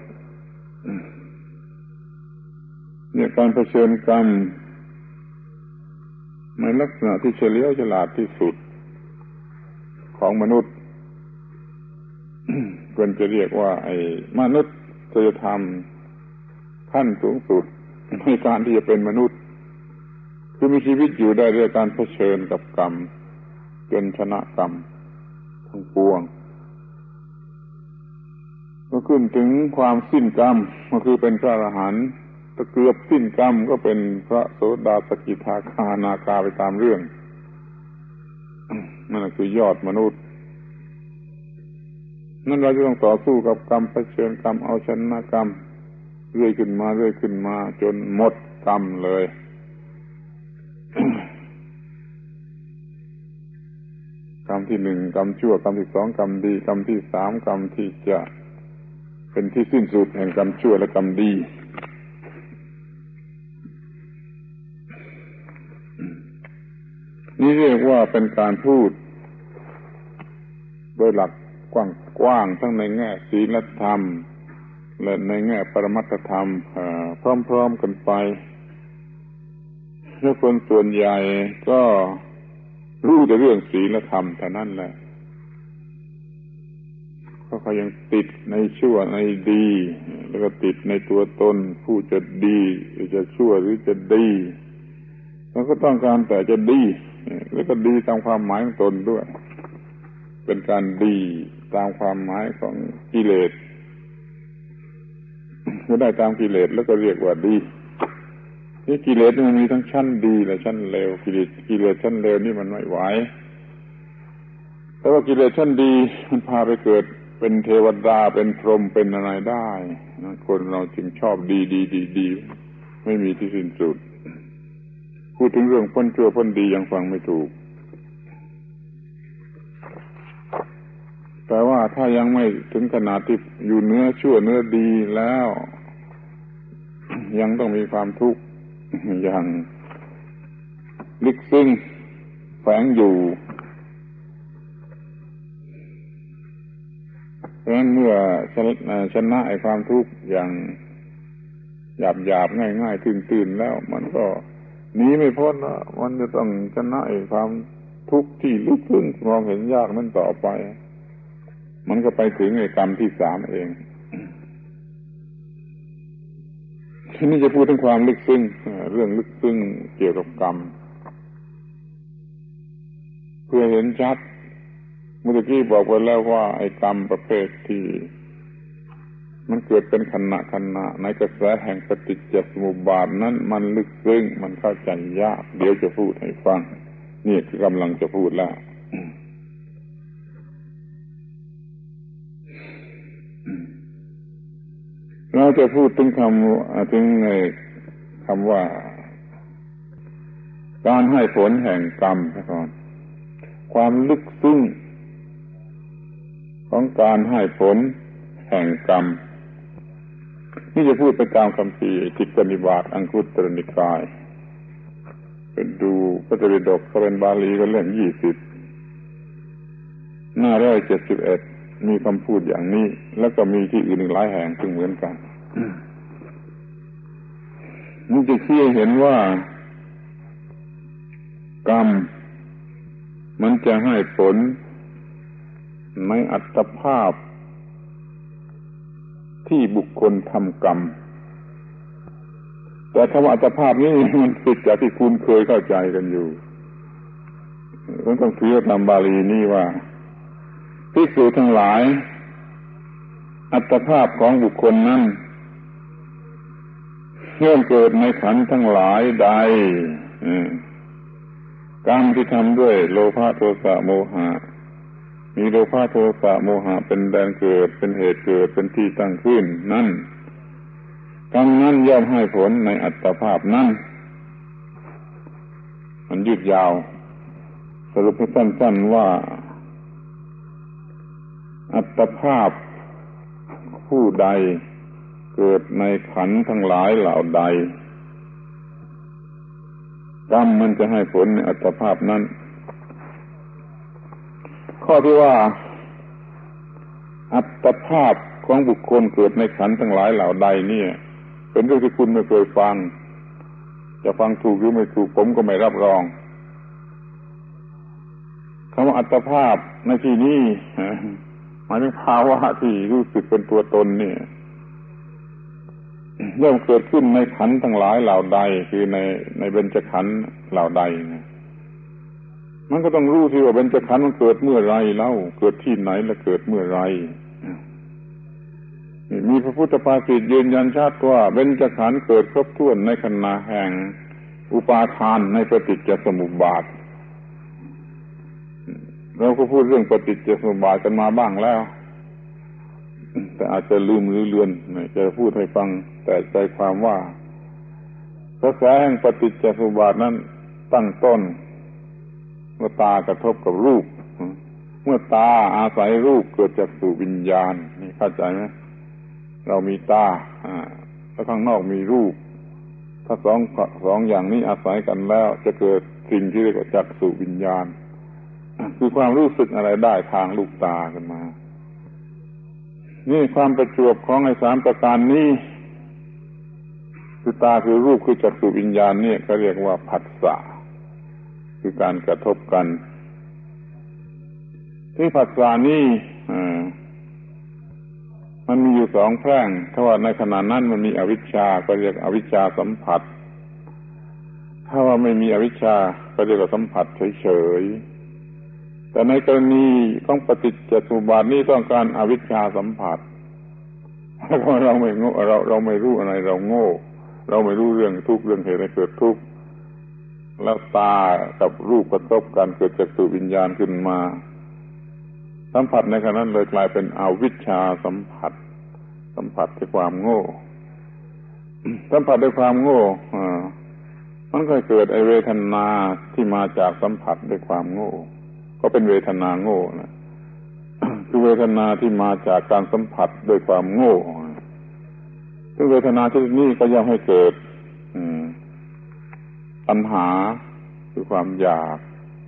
เนี่ยการเผชิญกรรมในลักษณะที่เฉลียวฉลาดที่สุดของมนุษย์ ควรจะเรียกว่าไอ้มนุษย์จะทำขั้นสูงสุดในการที่จะเป็นมนุษย์คือมีชีวิตอยู่ได้ด้วยการเผชิญกับกรรมจนชนะกรรมทั้งปวงเมื่อขึ้นถึงความสิ้นกรรมก็คือเป็นพระอรหันต์ถ้าเกือบสิ้นกรรมก็เป็นพระโสดาสกิทาคานาคาไปตามเรื่องนั่นคือยอดมนุษย์นั่นเราจะต้องต่อสู้กับกรรมเผชิญกรรมเอาชนะกรรมเรื่อยขึ้นมาเรื่อยขึ้นมาจนหมดกรรมเลย กรรมที่หนึ่งกรรมชั่วกรรมที่สองกรรมดีกรรมที่สามกรรมที่จะเป็นที่สิ้นสุดแห่งกรรมชั่วและกรรมดีนี่เรียกว่าเป็นการพูดโดยหลักกว้างๆทั้งในแง่ศีลธรรมและในแง่ปรมัตถธรรมพร้อมๆกันไปและคนส่วนใหญ่ก็รู้แต่เรื่องศีลธรรมเท่านั้นแหละเพราะเขายังติดในชั่วในดีแล้วก็ติดในตัวตนผู้จะดีหรือจะชั่วหรือจะดีเขาก็ต้องการแต่จะดีแล้วก็ดีตามความหมายของตนด้วยเป็นการดีตามความหมายของกิเลสก็ได้ตามกิเลสแล้วก็เรียกว่าดีนี่กิเลสมันมีทั้งชั้นดีและชั้นเลวกิเลสกิเลสชั้นเลวนี่มันไม่ไหวแต่ว่ากิเลสชั้นดีมันพาไปเกิดเป็นเทวดาเป็นพรหมเป็นอะไรได้คนเราจึงชอบดีดีดีดีไม่มีที่สิ้นสุดพูดถึงเรื่องพ้นชั่วพ้นดียังฟังไม่ถูกแต่ว่าถ้ายังไม่ถึงขนาดที่อยู่เนื้อชั่วเนื้อดีแล้วยังต้องมีความทุกข์อย่างลึกซึ้งแฝงอยู่เพราะฉะนั้นเมื่อชนะไอ้ความทุกข์อย่างหยาบๆง่ายๆตื่นๆแล้วมันก็หนีไม่พ้นนะมันจะต้องชนะไอ้ความทุกข์ที่ลึกซึ้งมองเห็นยากนั่นต่อไปมันก็ไปถึงไอ้กรรมที่สามเองทีนี้จะพูดถึงความลึกซึ้งเรื่องลึกซึ้งเกี่ยวกับกรรมเพื่อเห็นชัดเมื่อกี้บอกไว้แล้วว่าไอ้กรรมประเภทที่มันเกิดเป็นขณะขณะในกระแสแห่งปฏิจจสมุปบาทนั้นมันลึกซึ้งมันเข้าใจยากเดี๋ยวจะพูดให้ฟังนี่คือกำลังจะพูดแล้วเราจะพูดถึงคำถึงคำว่าการให้ผลแห่งกรรมก่อนความลึกซึ้งของการให้ผลแห่งกรรมนี่จะพูดไปตามคำพีจิตตนิบาตอังคุตรนิกายเป็นดูพระไตรปิฎกเขาเป็นบาลีก็เล่มยี่สิบหน้าร้อยเจ็ดสิบเอ็ดมีคำพูดอย่างนี้แล้วก็มีที่อื่นอีกหลายแห่งซึ่งเหมือนกันมันจะชี้ให้เห็นว่ากรรมมันจะให้ผลในอัตภาพที่บุคคลทำกรรมแต่คำว่าอัตภาพนี้มันผิดจากที่คุณเคยเข้าใจกันอยู่ต้องถือตามบาลีนี่ว่าภิกษุทั้งหลายอัตภาพของบุคคลนั้นเมื่อเกิดในขันธ์ทั้งหลายใดกรรมที่ทำด้วยโลภะโทสะโมหะมีโลภะโทสะโมหะเป็นแดนเกิดเป็นเหตุเกิดเป็นที่ตั้งขึ้นนั่นกรรมนั้นย่อมให้ผลในอัตภาพนั้นมันยืดยาวสรุปให้สั้นๆว่าอัตภาพผู้ใดเกิดในขันธ์ทั้งหลายเหล่าใดกรรมมันจะให้ผลในอัตภาพนั้นข้อที่ว่าอัตภาพของบุคคลเกิดในขันธ์ทั้งหลายเหล่าใดเนี่ยเป็นเรื่องที่คุณไม่เคยฟังจะฟังถูกหรือไม่ถูกผมก็ไม่รับรองคำว่าอัตภาพในที่นี้หมายถึงภาวะที่รู้สึกเป็นตัวตนเนี่ยย่อมเกิดขึ้นในขันธ์ทั้งหลายเหล่าใดคือในในเบญจขันธ์เหล่าใดนะมันก็ต้องรู้ที่ว่าเบญจขันธ์มันเกิดเมื่อไรเล่าเกิดที่ไหนและเกิดเมื่อไรมีพระพุทธภาษิตยืนยันชัดว่าเบญจขันธ์เกิดครบถ้วนในขณะแห่งอุปาทานในปฏิจจสมุปบาทเราก็พูดเรื่องปฏิจจสมุปบาทกันมาบ้างแล้วแต่อาจจะลืมหรือเลือนจะพูดให้ฟังแต่ใจความว่ากระแสแห่งปฏิจจสมุปบาทนั้นตั้งต้นเมื่อตากระทบกับรูปเมื่อตาอาศัยรูปเกิดจากสู่วิญญาณนี่เข้าใจไหมเรามีตาแล้วข้างนอกมีรูปถ้าสองสองอย่างนี้อาศัยกันแล้วจะเกิดสิ่งที่เรียกว่าจักษุวิญญาณคือความรู้สึกอะไรได้ทางลูกตาขึ้นมานี่ความประจวบของไอ้สามประการนี้คือตาคือรูปคือจักษุวิญญาณนี่เขาเรียกว่าผัสสะคือการกระทบกันที่ผัสสะนี่มันมีอยู่สองแพร่งถ้าว่าในขณะนั้นมันมีอวิชชาก็เรียกอวิชชาสัมผัสถ้าว่าไม่มีอวิชชาก็เรียกว่าสัมผัสเฉยๆแต่ในกรณีของปฏิจจสมุปบาทนี่ต้องการอวิชชาสัมผัสเพราะเราไม่โง่เราเราไม่รู้อะไรเราโง่เราไม่รู้เรื่องทุกข์เรื่องเหตุให้เกิดทุกข์แล้วตากับรูปกระทบกันเกิดจักษุวิญญาณขึ้นมาสัมผัสในขณะนั้นเลยกลายเป็นอวิชชาสัมผัสสัมผัสด้วยความโง่สัมผัสด้วยความโง่มันก็เกิดไอเวทนาที่มาจากสัมผัสด้วยความโง่ก็เป็นเวทนาโง่นะคือเวทนาที่มาจากการสัมผัสด้วยความโง่ซึ่งเวทนาชนิดนี้ก็ย่อมให้เกิดตัณหาคือความอยาก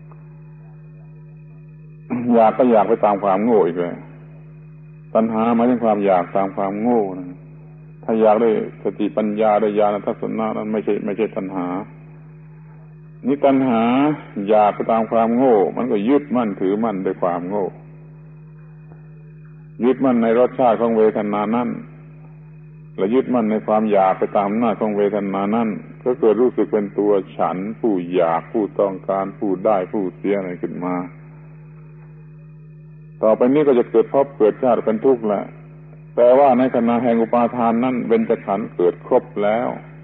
อยากก็อยากไปตามความโง่อีกเลยตัณหาหมายถึงความอยากตามความโง่นะถ้าอยากได้สติปัญญาได้ญาณทัศนะนั้นไม่ใช่ไม่ใช่ตัณหานี่ตัณหาอยากไปตามความโง่มันก็ยึดมั่นถือมั่นด้วยความโง่ยึดมั่นในรสชาติของเวทนานั้นและยึดมั่นในความอยากไปตามอำนาจของเวทนานั้นก็เกิดรู้สึกเป็นตัวฉันผู้อยากผู้ต้องการผู้ได้ผู้เสียอะไรขึ้นมาต่อไปนี้ก็จะเกิดภพเกิดชาติเป็นทุกข์แหละแต่ว่าในขณะแห่งอุปาทานนั้นเบญจขันธ์เกิดครบแล้ว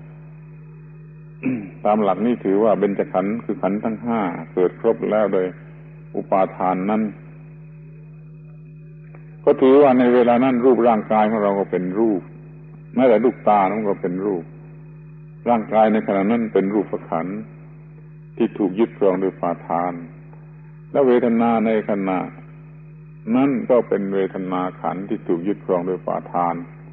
ตามหลักนี้ถือว่าเบญจขันธ์คือขันธ์ทั้งห้าเกิดครบแล้วโดยอุปาทานนั้นก็ถือว่าในเวลานั้นรูปร่างกายของเราก็เป็นรูปแม้แต่ลูกตานั้นก็เป็นรูปร่างกายในขณะนั้นเป็นรูปขันธ์ที่ถูกยึดครองโดยอุปาทานและเวทนาในขณะนั่นก็เป็นเวทนาขันธ์ที่ถูกยึดครองโดยอุปาทาน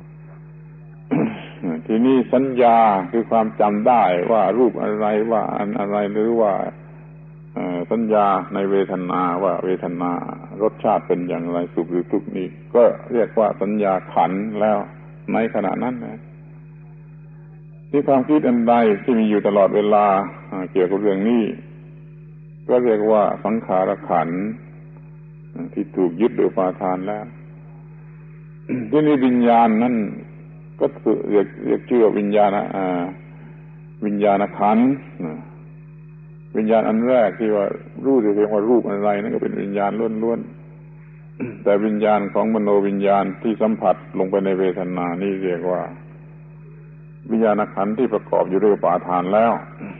ทีนี้สัญญาคือความจำได้ว่ารูปอะไรว่าอันอะไรหรือว่าสัญญาในเวทนาว่าเวทนารสชาติเป็นอย่างไรสุขหรือทุกข์นี่ก็เรียกว่าสัญญาขันธ์แล้วในขณะนั้นนะที่ความคิดอันใดที่มีอยู่ตลอดเวลาเกี่ยวกับเรื่องนี้ก็เรียกว่าสังขารขันธ์ที่ถูกยึดโดยอุปาทานแล้วที่นี่วิญญาณนั่นก็เรียกเรียกชื่อว่าวิญญาณอ่าวิญญาณขันธ์วิญญาณอันแรกที่ว่ารู้เพียงว่ารูปอะไรนั่นก็เป็นวิญญาณล้วนๆแต่วิญญาณของมโนวิญญาณที่สัมผัสลงไปในเวทนานี่เรียกว่าวิญญาณขันธ์ที่ประกอบอยู่ด้วยอุปาทานแล้ว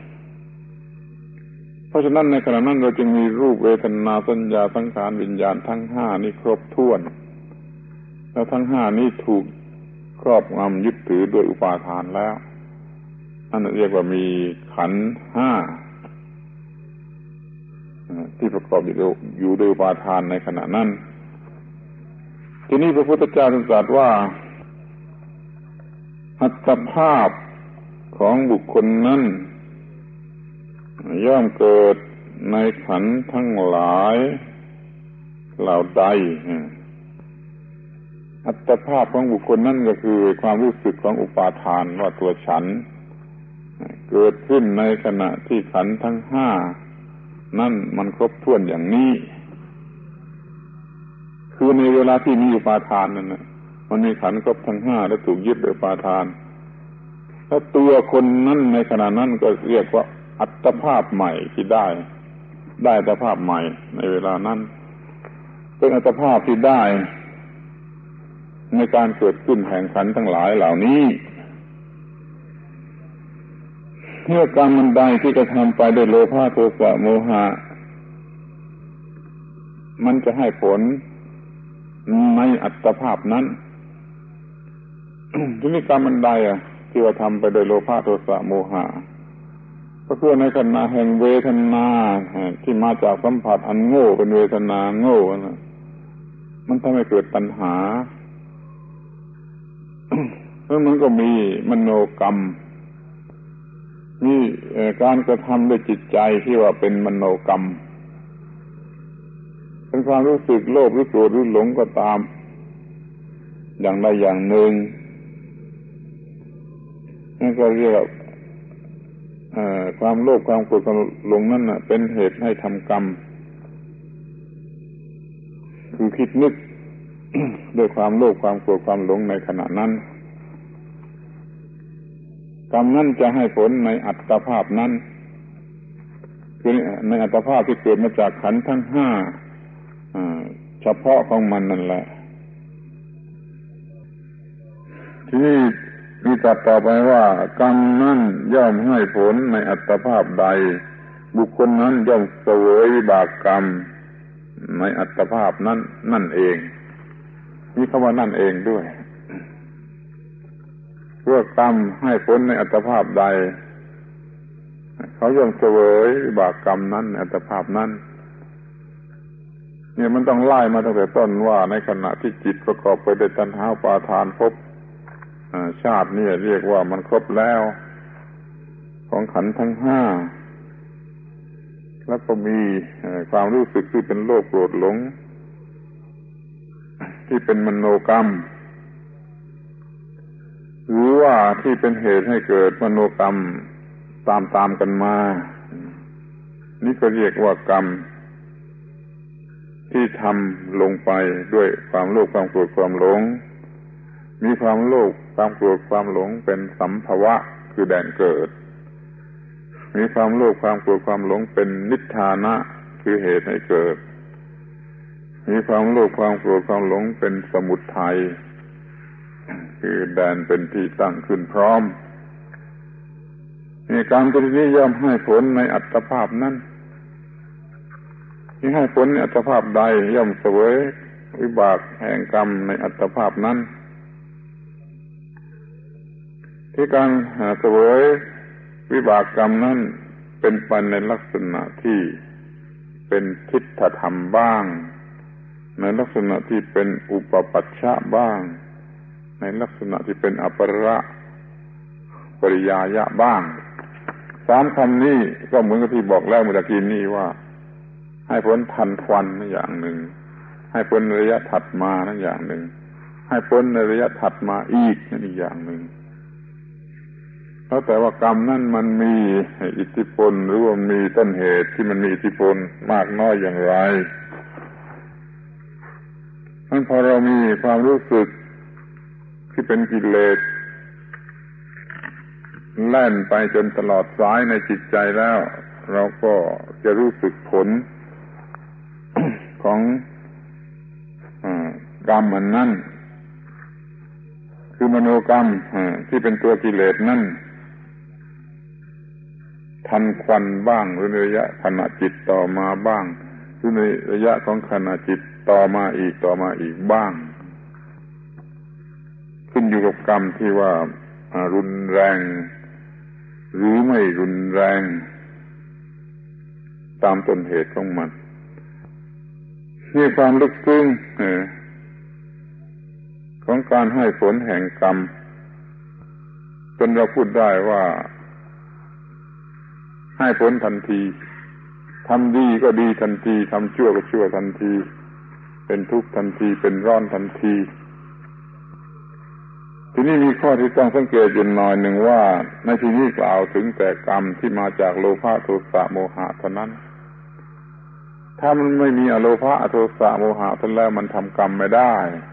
เพราะฉะนั้นในขณะนั้นเราจึงมีรูปเวทนาสัญญาสังขารวิญญาณทั้งห้านี้ครบถ้วนแล้วทั้งห้านี้ถูกครอบงำยึดถือด้วยอุปาทานแล้วนั่นเรียกว่ามีขันธ์ห้าที่ประกอบอยู่ด้วยอุปาทานในขณะนั้นทีนี้พระพุทธเจ้าตรัสว่าอัตภาพของบุคคลนั้นย่อมเกิดในขันธ์ทั้งหลายเหล่าใดอัตภาพของบุคคลนั้นก็คือความรู้สึกของอุปาทานว่าตัวฉันเกิดขึ้นในขณะที่ขันธ์ทั้งห้านั่นมันครบถ้วนอย่างนี้คือในเวลาที่มีอุปาทานนั่นนะมันมีขันธ์ครบทั้งห้าและถูกยึดโดยอุปาทานถ้าตัวคนนั้นในขณะนั้นก็เรียกว่าอัตภาพใหม่ที่ได้ได้อัตภาพใหม่ในเวลานั้นเป็นอัตภาพที่ได้ในการเกิดขึ้นแห่งขันธ์ทั้งหลายเหล่านี้เมื่อกรรมมันใดที่กระทำไปด้วยโลภะโทสะโมหะมันจะให้ผลในอัตภาพนั้น ทีนี้กรรมมันใดอ่ะที่ว่าทำไปโดยโลภะโทสะโมหะก็คือในขณะแห่งเวทนาที่มาจากสัมผัสอันโง่เป็นเวทนาโง่นะมันทำให้เกิดตัณหาแล้วมันก็มีมโนกรรมมีการกระทำด้วยจิตใจที่ว่าเป็นมโนกรรมเป็นความรู้สึกโลภหรือโกรธหรือหลงก็ตามอย่างใดอย่างหนึ่งนั่นก็เรียกความโลภความโกรธความหลงนั่นน่ะเป็นเหตุให้ทำกรรมคิดนึก ด้วยความโลภความโกรธความหลงในขณะนั้นกรรมนั้นจะให้ผลในอัตภาพนั้นคือในอัตภาพที่เกิดมาจากขันธ์ทั้งห้าเฉพาะของมันนั่นแหละที่นี่มีตรัสต่อไปว่ากรรมนั้นย่อมให้ผลในอัตภาพใดบุคคลนั้นย่อมเสวยวิบากกรรมในอัตภาพนั้นนั่นเองมีคำว่านั่นเองด้วยเพื่อกรรมให้ผลในอัตภาพใดเขาย่อมเสวยวิบากกรรมนั้นในอัตภาพนั้นเนี่ยมันต้องไล่มาตั้งแต่ต้นว่าในขณะที่จิตประกอบไปด้วยตัณหาอุปาทานภพชาตินี่เรียกว่ามันครบแล้วของขันธ์ทั้งห้าแล้วก็มีความรู้สึกที่เป็นโลภโกรธหลงที่เป็นมโนกรรมหรือว่าที่เป็นเหตุให้เกิดมโนกรรมตามๆกันมานี่ก็เรียกว่ากรรมที่ทำลงไปด้วยความโลภความโกรธความหลงมีความโลภความโกรธความหลงเป็นสัมภวะคือแดนเกิดมีความโลภความโกรธความหลงเป็นนิทานะคือเหตุให้เกิดมีความโลภความโกรธความหลงเป็นสมุทัยคือแดนเป็นที่ตั้งขึ้นพร้อมนี่กรรมตัวนี้ย่อมให้ผลในอัตภาพนั้นที่ให้ผลในอัตภาพใดย่อมเสวยวิบากแห่งกรรมในอัตภาพนั้นที่การเสวยวิบากกรรมนั้นเป็นไปในลักษณะที่เป็นทิฏฐธรรมบ้างในลักษณะที่เป็นอุปปัชชะบ้างในลักษณะที่เป็นอัประปริยายะบ้างสามคำนี้ก็เหมือนกับที่บอกแล้วเมื่อกี้นี้ว่าให้ผลทันควันนั่นอย่างหนึ่งให้ผลในระยะถัดมานั่นอย่างหนึ่งให้ผลในระยะถัดมาอีกนั่นอีกอย่างหนึ่งแล้วแต่ว่ากรรมนั่นมันมีอิทธิพลหรือว่ามีต้นเหตุที่มันมีอิทธิพลมากน้อยอย่างไรนั่นพอเรามีความรู้สึกที่เป็นกิเลสแล่นไปจนตลอดสายในจิตใจแล้วเราก็จะรู้สึกผล ของกรรมอันนั้นคือมโนกรรมที่เป็นตัวกิเลสนั่นทันควันบ้างหรือในระยะขณะจิตต่อมาบ้างหรือในระยะของขณะจิตต่อมาอีกต่อมาอีกบ้างขึ้นอยู่กับกรรมที่ว่ารุนแรงหรือไม่รุนแรงตามต้นเหตุของมันนี่ความลึกซึ้งของการให้ผลแห่งกรรมจนเราพูดได้ว่าให้ผลทันทีทำดีก็ดีทันทีทำชั่วก็ชั่วทันทีเป็นทุกข์ทันทีเป็นร้อนทันทีทีนี้มีข้อที่ต้องสังเกตอยู่หน่อยหนึ่งว่าในที่นี้กล่าวถึงแต่กรรมที่มาจากโลภะโทสะโมหะเท่านั้นถ้ามันไม่มีอโลภะโทสะโมหะท่านแล้วมันทำกรรมไม่ได้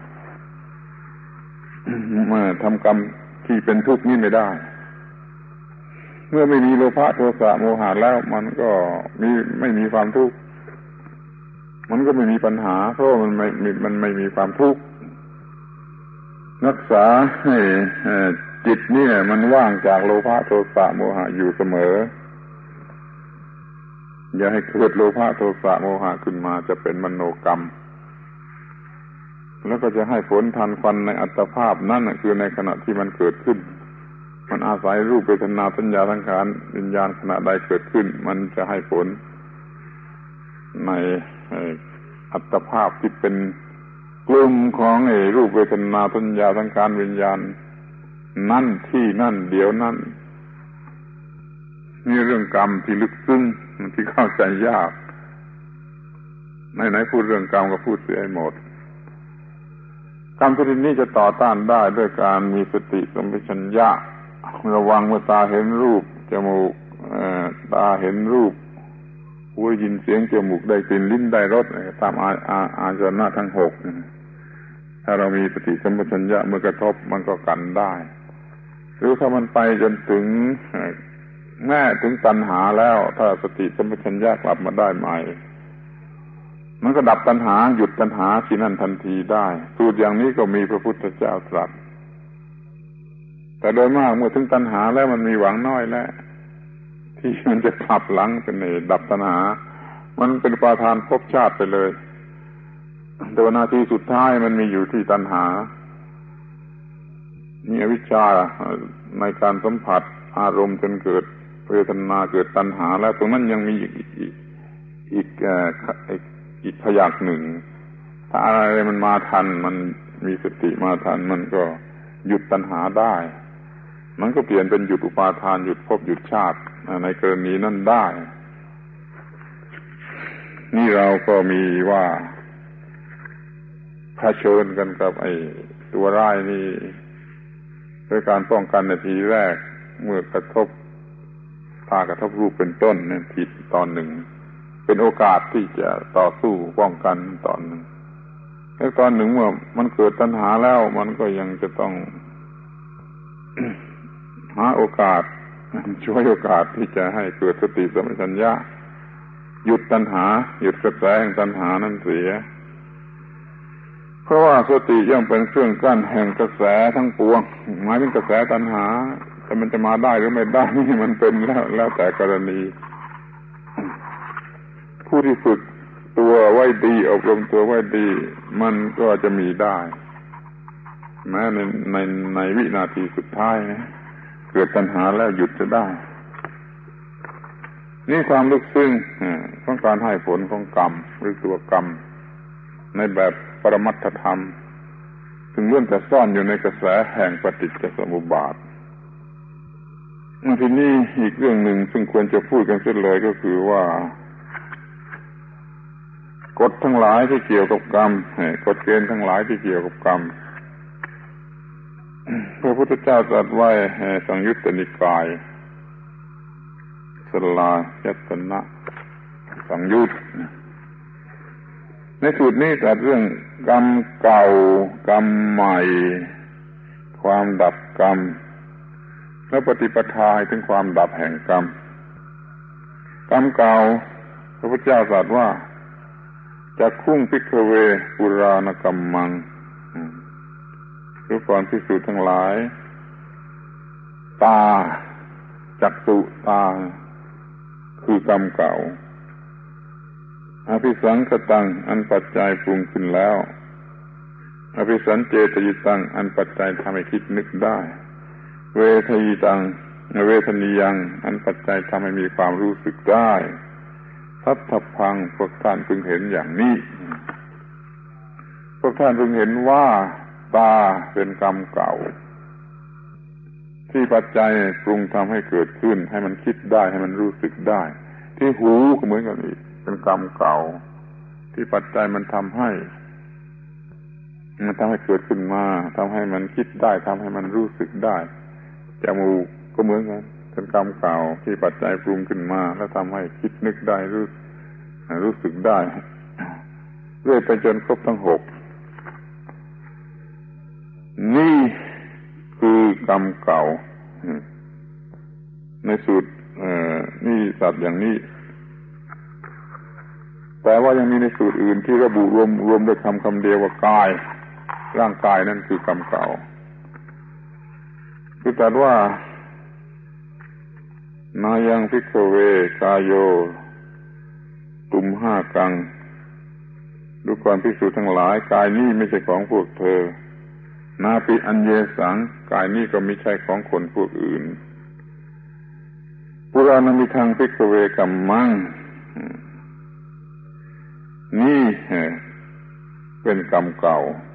ทำกรรมที่เป็นทุกข์นี่ไม่ได้เมื่อไม่มีโลภะโทสะโมหะแล้วมันก็มีไม่มีความทุกข์มันก็ไม่มีปัญหาเพราะมันไม่มันไม่มีความทุกข์รักษาให้จิตนี่มันว่างจากโลภะโทสะโมหะอยู่เสมออย่าให้เกิดโลภะโทสะโมหะขึ้นมาจะเป็นมโนกรรมแล้วก็จะให้ผลทันควันในอัตภาพนั่นคือในขณะที่มันเกิดขึ้นมันอาศัยรูปเวทนาสัญญาสังขารวิญญาณขณะใดเกิดขึ้นมันจะให้ผลในอัตภาพที่เป็นกลุ่มของไอ้รูปเวทนาสัญญาสังขารวิญญาณนั่นที่นั่นเดี๋ยวนั่นนี่เรื่องกรรมที่ลึกซึ้งที่เข้าใจยากไหนๆพูดเรื่องกรรมก็พูดเสียให้หมดกรรมชนิดนี้จะต่อต้านได้ด้วยการมีสติสัมปชัญญะระวังเมื่อตาเห็นรูปจมูกตาเห็นรูปหหูได้ยินเสียงจมูกได้กลิ่นลิ้นได้รสตามอาอาอาจนะทั้งหกถ้าเรามีสติสัมปชัญญะเมื่อกระทบมันก็กันได้หรือถ้ามันไปจนถึงแม่ถึงตัณหาแล้วถ้าสติสัมปชัญญะกลับมาได้ใหม่มันก็ดับตัณหาหยุดตัณหาที่นั่นทันทีได้สูตรอย่างนี้ก็มีพระพุทธเจ้าตรัสแต่โดยมากเมื่อถึงตัณหาแล้วมันมีหวังน้อยแล้วที่มันจะขับหลังเป็นเหตุดับตัณหามันเป็นประธานภพชาติไปเลยแต่ว่านาทีสุดท้ายมันมีอยู่ที่ตัณหามีอวิชชาในการสัมผัสอารมณ์จนเกิดเวทนาเกิดตัณหาแล้วตรงนั้นยังมีอีกอีกอีกอีกพยักหนึ่งถ้าอะไรมันมาทันมันมีสติมาทันมันก็หยุดตัณหาได้มันก็เปลี่ยนเป็นหยุดอุปาทานหยุดภพหยุดชาติในกรณีนั้นได้นี่เราก็มีว่าเผชิญกันกับไอ้ตัวร้ายนี่ด้วยการป้องกันในทีแรกเมื่อกระทบตากระทบรูปเป็นต้นเนี่ยผิดตอนหนึ่งเป็นโอกาสที่จะต่อสู้ป้องกันตอนหนึ่งแล้วตอนหนึ่งเมื่อมันเกิดตัณหาแล้วมันก็ยังจะต้อง หาโอกาสช่วยโอกาสที่จะให้เกิดสติสัมปชัญญะหยุดตัณหาหยุดกระแสแห่งตัณหานั้นเสียเพราะว่าสติย่อมเป็นเครื่องกั้นแห่งกระแสทั้งปวงหมายถึงกระแสตัณหาแต่มันจะมาได้หรือไม่ได้นี่มันเป็นแล้วแล้วแต่กรณีผู้ที่ฝึกตัวไว้ดีอบรมตัวไว้ดีมันก็จะมีได้แม้ในในในวินาทีสุดท้ายนะเกิดตัณหาแล้วหยุดจะได้นี่ความลึกซึ้งของการให้ผลของกรรมหรือตัวกรรมในแบบปรมัตถธรรมถึงล้วนแต่ซ่อนอยู่ในกระแสแห่งปฏิจจสมุปบาททีนี้อีกเรื่องหนึ่งซึ่งควรจะพูดกันเสียเลยก็คือว่ากฎทั้งหลายที่เกี่ยวกับกรรมกฎเกณฑ์ทั้งหลายที่เกี่ยวกับกรรมพระพุทธเจ้าตรัสไว้สังยุตตนิกายสลายตนะสังยุตในสูตรนี้ตรัสเรื่องกรรมเก่ากรรมใหม่ความดับกรรมและปฏิปทาถึงความดับแห่งกรรมกรรมเก่าพระพุทธเจ้าตรัสว่าจักขุงภิกขเวปุราณกัมมังทุกคนภิกษุทั้งหลายตาจักษุตาคือกรรมเก่าอภิสังขตังอันปัจจัยปรุงขึ้นแล้วอภิสัญเจตยิตังอันปัจจัยทำให้คิดนึกได้เวทยิตังเวทนิยังอันปัจจัยทำให้มีความรู้สึกได้ทัตถพังพวกท่านพึงเห็นอย่างนี้พวกท่านพึงเห็นว่าตาเป็นกรรมเก่าที่ปัจจัยปรุงทำให้เกิดขึ้นให้มันคิดได้ให้มันรู้สึกได้ที่หูก็เหมือนกันอีกเป็นกรรมเก่าที่ปัจจัยมันทำให้มันทำให้เกิดขึ้นมาทำให้มันคิดได้ทำให้มันรู้สึกได้จมูกก็เหมือนกันเป็นกรรมเก่าที่ปัจจัยปรุงขึ้นมาแล้วทำให้คิดนึกได้รู้รู้สึกได้เรื่อยไปจนครบทั้งหกนี่คือกรรมเก่าในสูตรนี่สัตว์อย่างนี้แต่ว่ายังมีในสูตรอื่นที่ระบุรวมรวมด้วยคำคำเดียวว่ากายร่างกายนั่นคือกรรมเก่าคือตรัสว่านายังภิกขเวกายโยตุมห้ากังดูก่อนภิกษุทั้งหลายกายนี้ไม่ใช่ของพวกเธอนาปิอัญเยสังกายนี้ก็ไม่ใช่ของคนพวกอื่นปุราณมิทังภิกขเวกัมมังนี่เป็นกรรมเก่า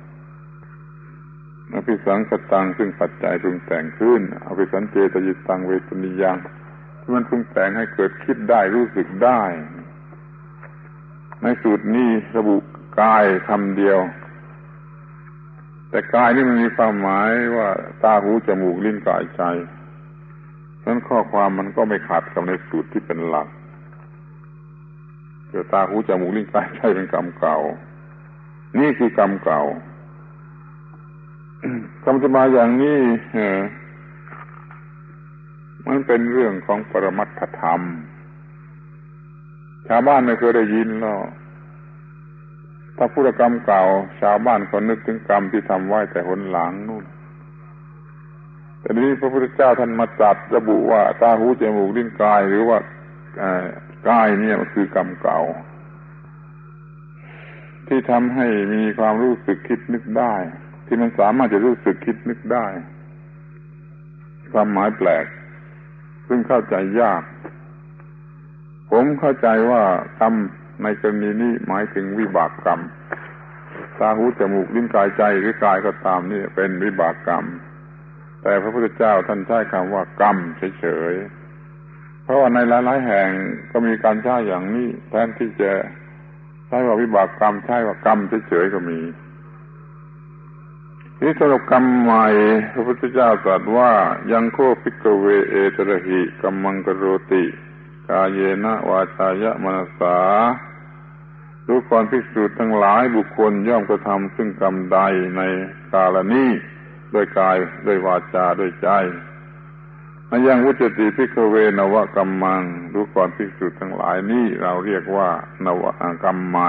อภิสังขตังซึ่งปัจจัยปรุงแต่งขึ้นอภิสัญเจตยิตังเวทนิยังที่มันปรุงแต่งให้เกิดคิดได้รู้สึกได้ในสูตรนี้ระบุกายคำเดียวแต่กายนี่มันมีความหมายว่าตาหูจมูกลิ้นกายใจฉะนั้นข้อความมันก็ไม่ขัดกับในสูตรที่เป็นหลักคือตาหูจมูกลิ้นกายใจเป็นกรรมเก่านี่คือกรรมเก่าคำอธิบายอย่างนี้มันเป็นเรื่องของปรมัตถธรรมชาวบ้านไม่เคยได้ยินหรอกถ้าพูดกรรมเก่าชาวบ้านก็นึกถึงกรรมที่ทำไว้แต่หนหลังนู่นแต่นี้พระพุทธเจ้าท่านมาตรัสระบุว่าตาหูจมูกลิ้นกายหรือว่ากายเนี่ยมันคือกรรมเก่าที่ทำให้มีความรู้สึกคิดนึกได้ที่มันสามารถจะรู้สึกคิดนึกได้ความหมายแปลกซึ่งเข้าใจยากผมเข้าใจว่ากรรมในกรณีนี้หมายถึงวิบากกรรมตาหูจมูกลิ้นกายใจหรือกายก็ตามนี่เป็นวิบากกรรมแต่พระพุทธเจ้าท่านใช้คำว่ากรรมเฉยๆเพราะว่าในหลายๆแห่งก็มีการใช้อย่างนี้แทนที่จะใช้ว่าวิบากกรรมใช้ว่ากรรมเฉยๆก็มีนี่สำหรับกรรมใหม่พระพุทธเจ้าตรัสว่ายังโคภิกขเวเอตระหิกัมมังกโรติกายเยนะวาจายะมนสารู้ก่อนภิกษุทั้งหลายบุคคลย่อมกระทำซึ่งกรรมใดในกาลนี้ด้วยกายด้วยวาจาด้วยใจอายังวุจติภิกขเวนวกรรมังรู้ก่อนภิกษุทั้งหลายนี้เราเรียกว่านวกรรมใหม่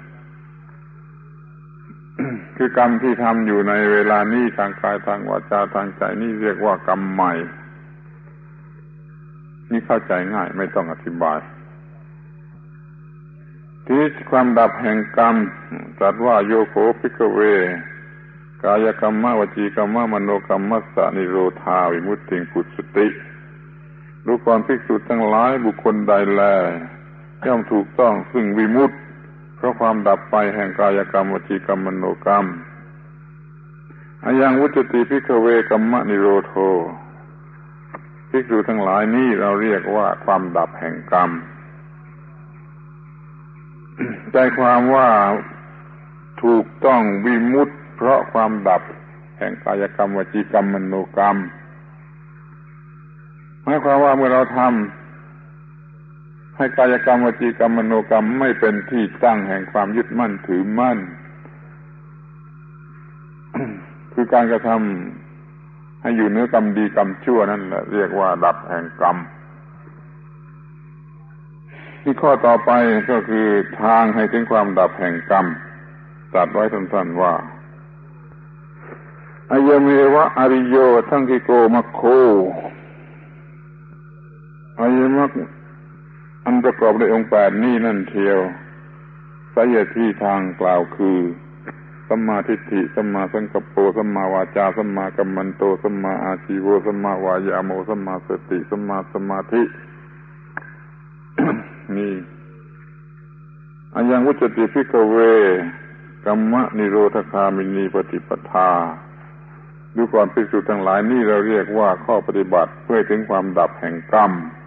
คือกรรมที่ทำอยู่ในเวลานี้ทางกายทางวาจาทางใจนี่เรียกว่ากรรมใหม่นี่เข้าใจง่ายไม่ต้องอธิบายที่ความดับแห่งกรรมตรัสว่าโยโคภิกขเวกายกรรมวจีกรรมมโนกรรมัสสะนิโรธาวิมุตติปุสติรู้ก่อนภิกษุทั้งหลายบุคคลใดแลย่อมถูกต้องซึ่งวิมุตติเพราะความดับไปแห่งกายกรรมวจีกรรมมโนกรรมอายังวุจติภิกขเวกัมมะนิโรโธภิกษุทั้งหลายนี้เราเรียกว่าความดับแห่งกรรมใจความว่าถูกต้องวิมุตติเพราะความดับแห่งกายกรรมวจีกรรมมโนกรรมหมายความว่าเมื่อเราทำให้กายกรรมวจีกรรมมโนกรรมไม่เป็นที่ตั้งแห่งความยึดมั่นถือมั่น คือการกระทำให้อยู่เหนือกรรมดีกรรมชั่วนั่นแหละเรียกว่าดับแห่งกรรมที่ข้อต่อไปก็คือทางให้ถึงความดับแห่งกรรมตรัสไว้สั้นๆว่าอายเมวะอริโยทังคิโกมัคโคอายมัคอันประกอบด้วยองค์แปดนี้นั่นเทียวสายที่ทางกล่าวคือสัมมาทิฏฐิสัมมาสังกัปโปสัมมาวาจาสัมมากัมมันโตสัมมาอาชีโวสัมมาวายาโมสัมมาสติสัมมาสมาธิ นี่อายังวุจติภิกขเวกัมมะนิโรธคามินีปฏิปทาดูก่อนภิกษุทั้งหลายนี่เราเรียกว่าข้อปฏิบัติเพื่อถึงความดับแห่งกรรม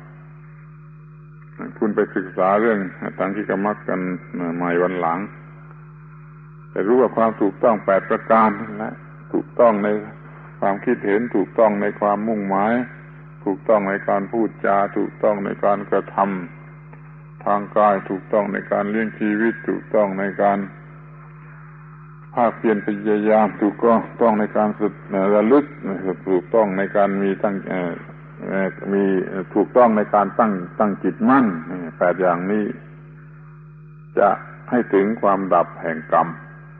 คุณไปศึกษาเรื่องตังคิกมรรคกันใหม่วันหลังแต่รู้ว่าความถูกต้องแปดประการนั่นแหละถูกต้องในความคิดเห็นถูกต้องในความมุ่งหมายถูกต้องในการพูดจาถูกต้องในการกระทำทางกายถูกต้องในการเลี้ยงชีวิตถูกต้องในการภาคเพียรพยายามถูกต้องในการสุดระลึกถูกต้องในการมีตั้งมีถูกต้องในการตั้งตั้งจิตมั่นแปดอย่างนี้จะให้ถึงความดับแห่งกรรม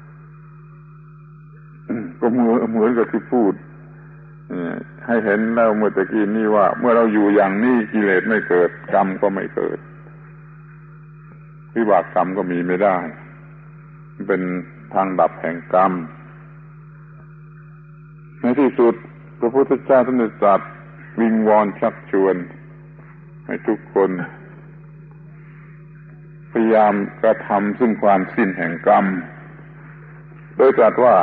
ก็เหมือนเหมือนกับที่พูดให้เห็นแล้วเมื่อตะกี้นี่ว่าเมื่อเราอยู่อย่างนี้กิเลสไม่เกิดกรรมก็ไม่เกิดวิบากกรรมก็มีไม่ได้เป็นทางดับแห่งกรรมในที่สุดพระพุทธเจ้าท่านได้ตรัสวิงวอนชักชวนให้ทุกคนพยายามกระทำซึ่งความสิ้นแห่งกรรมโดยตรัสว่า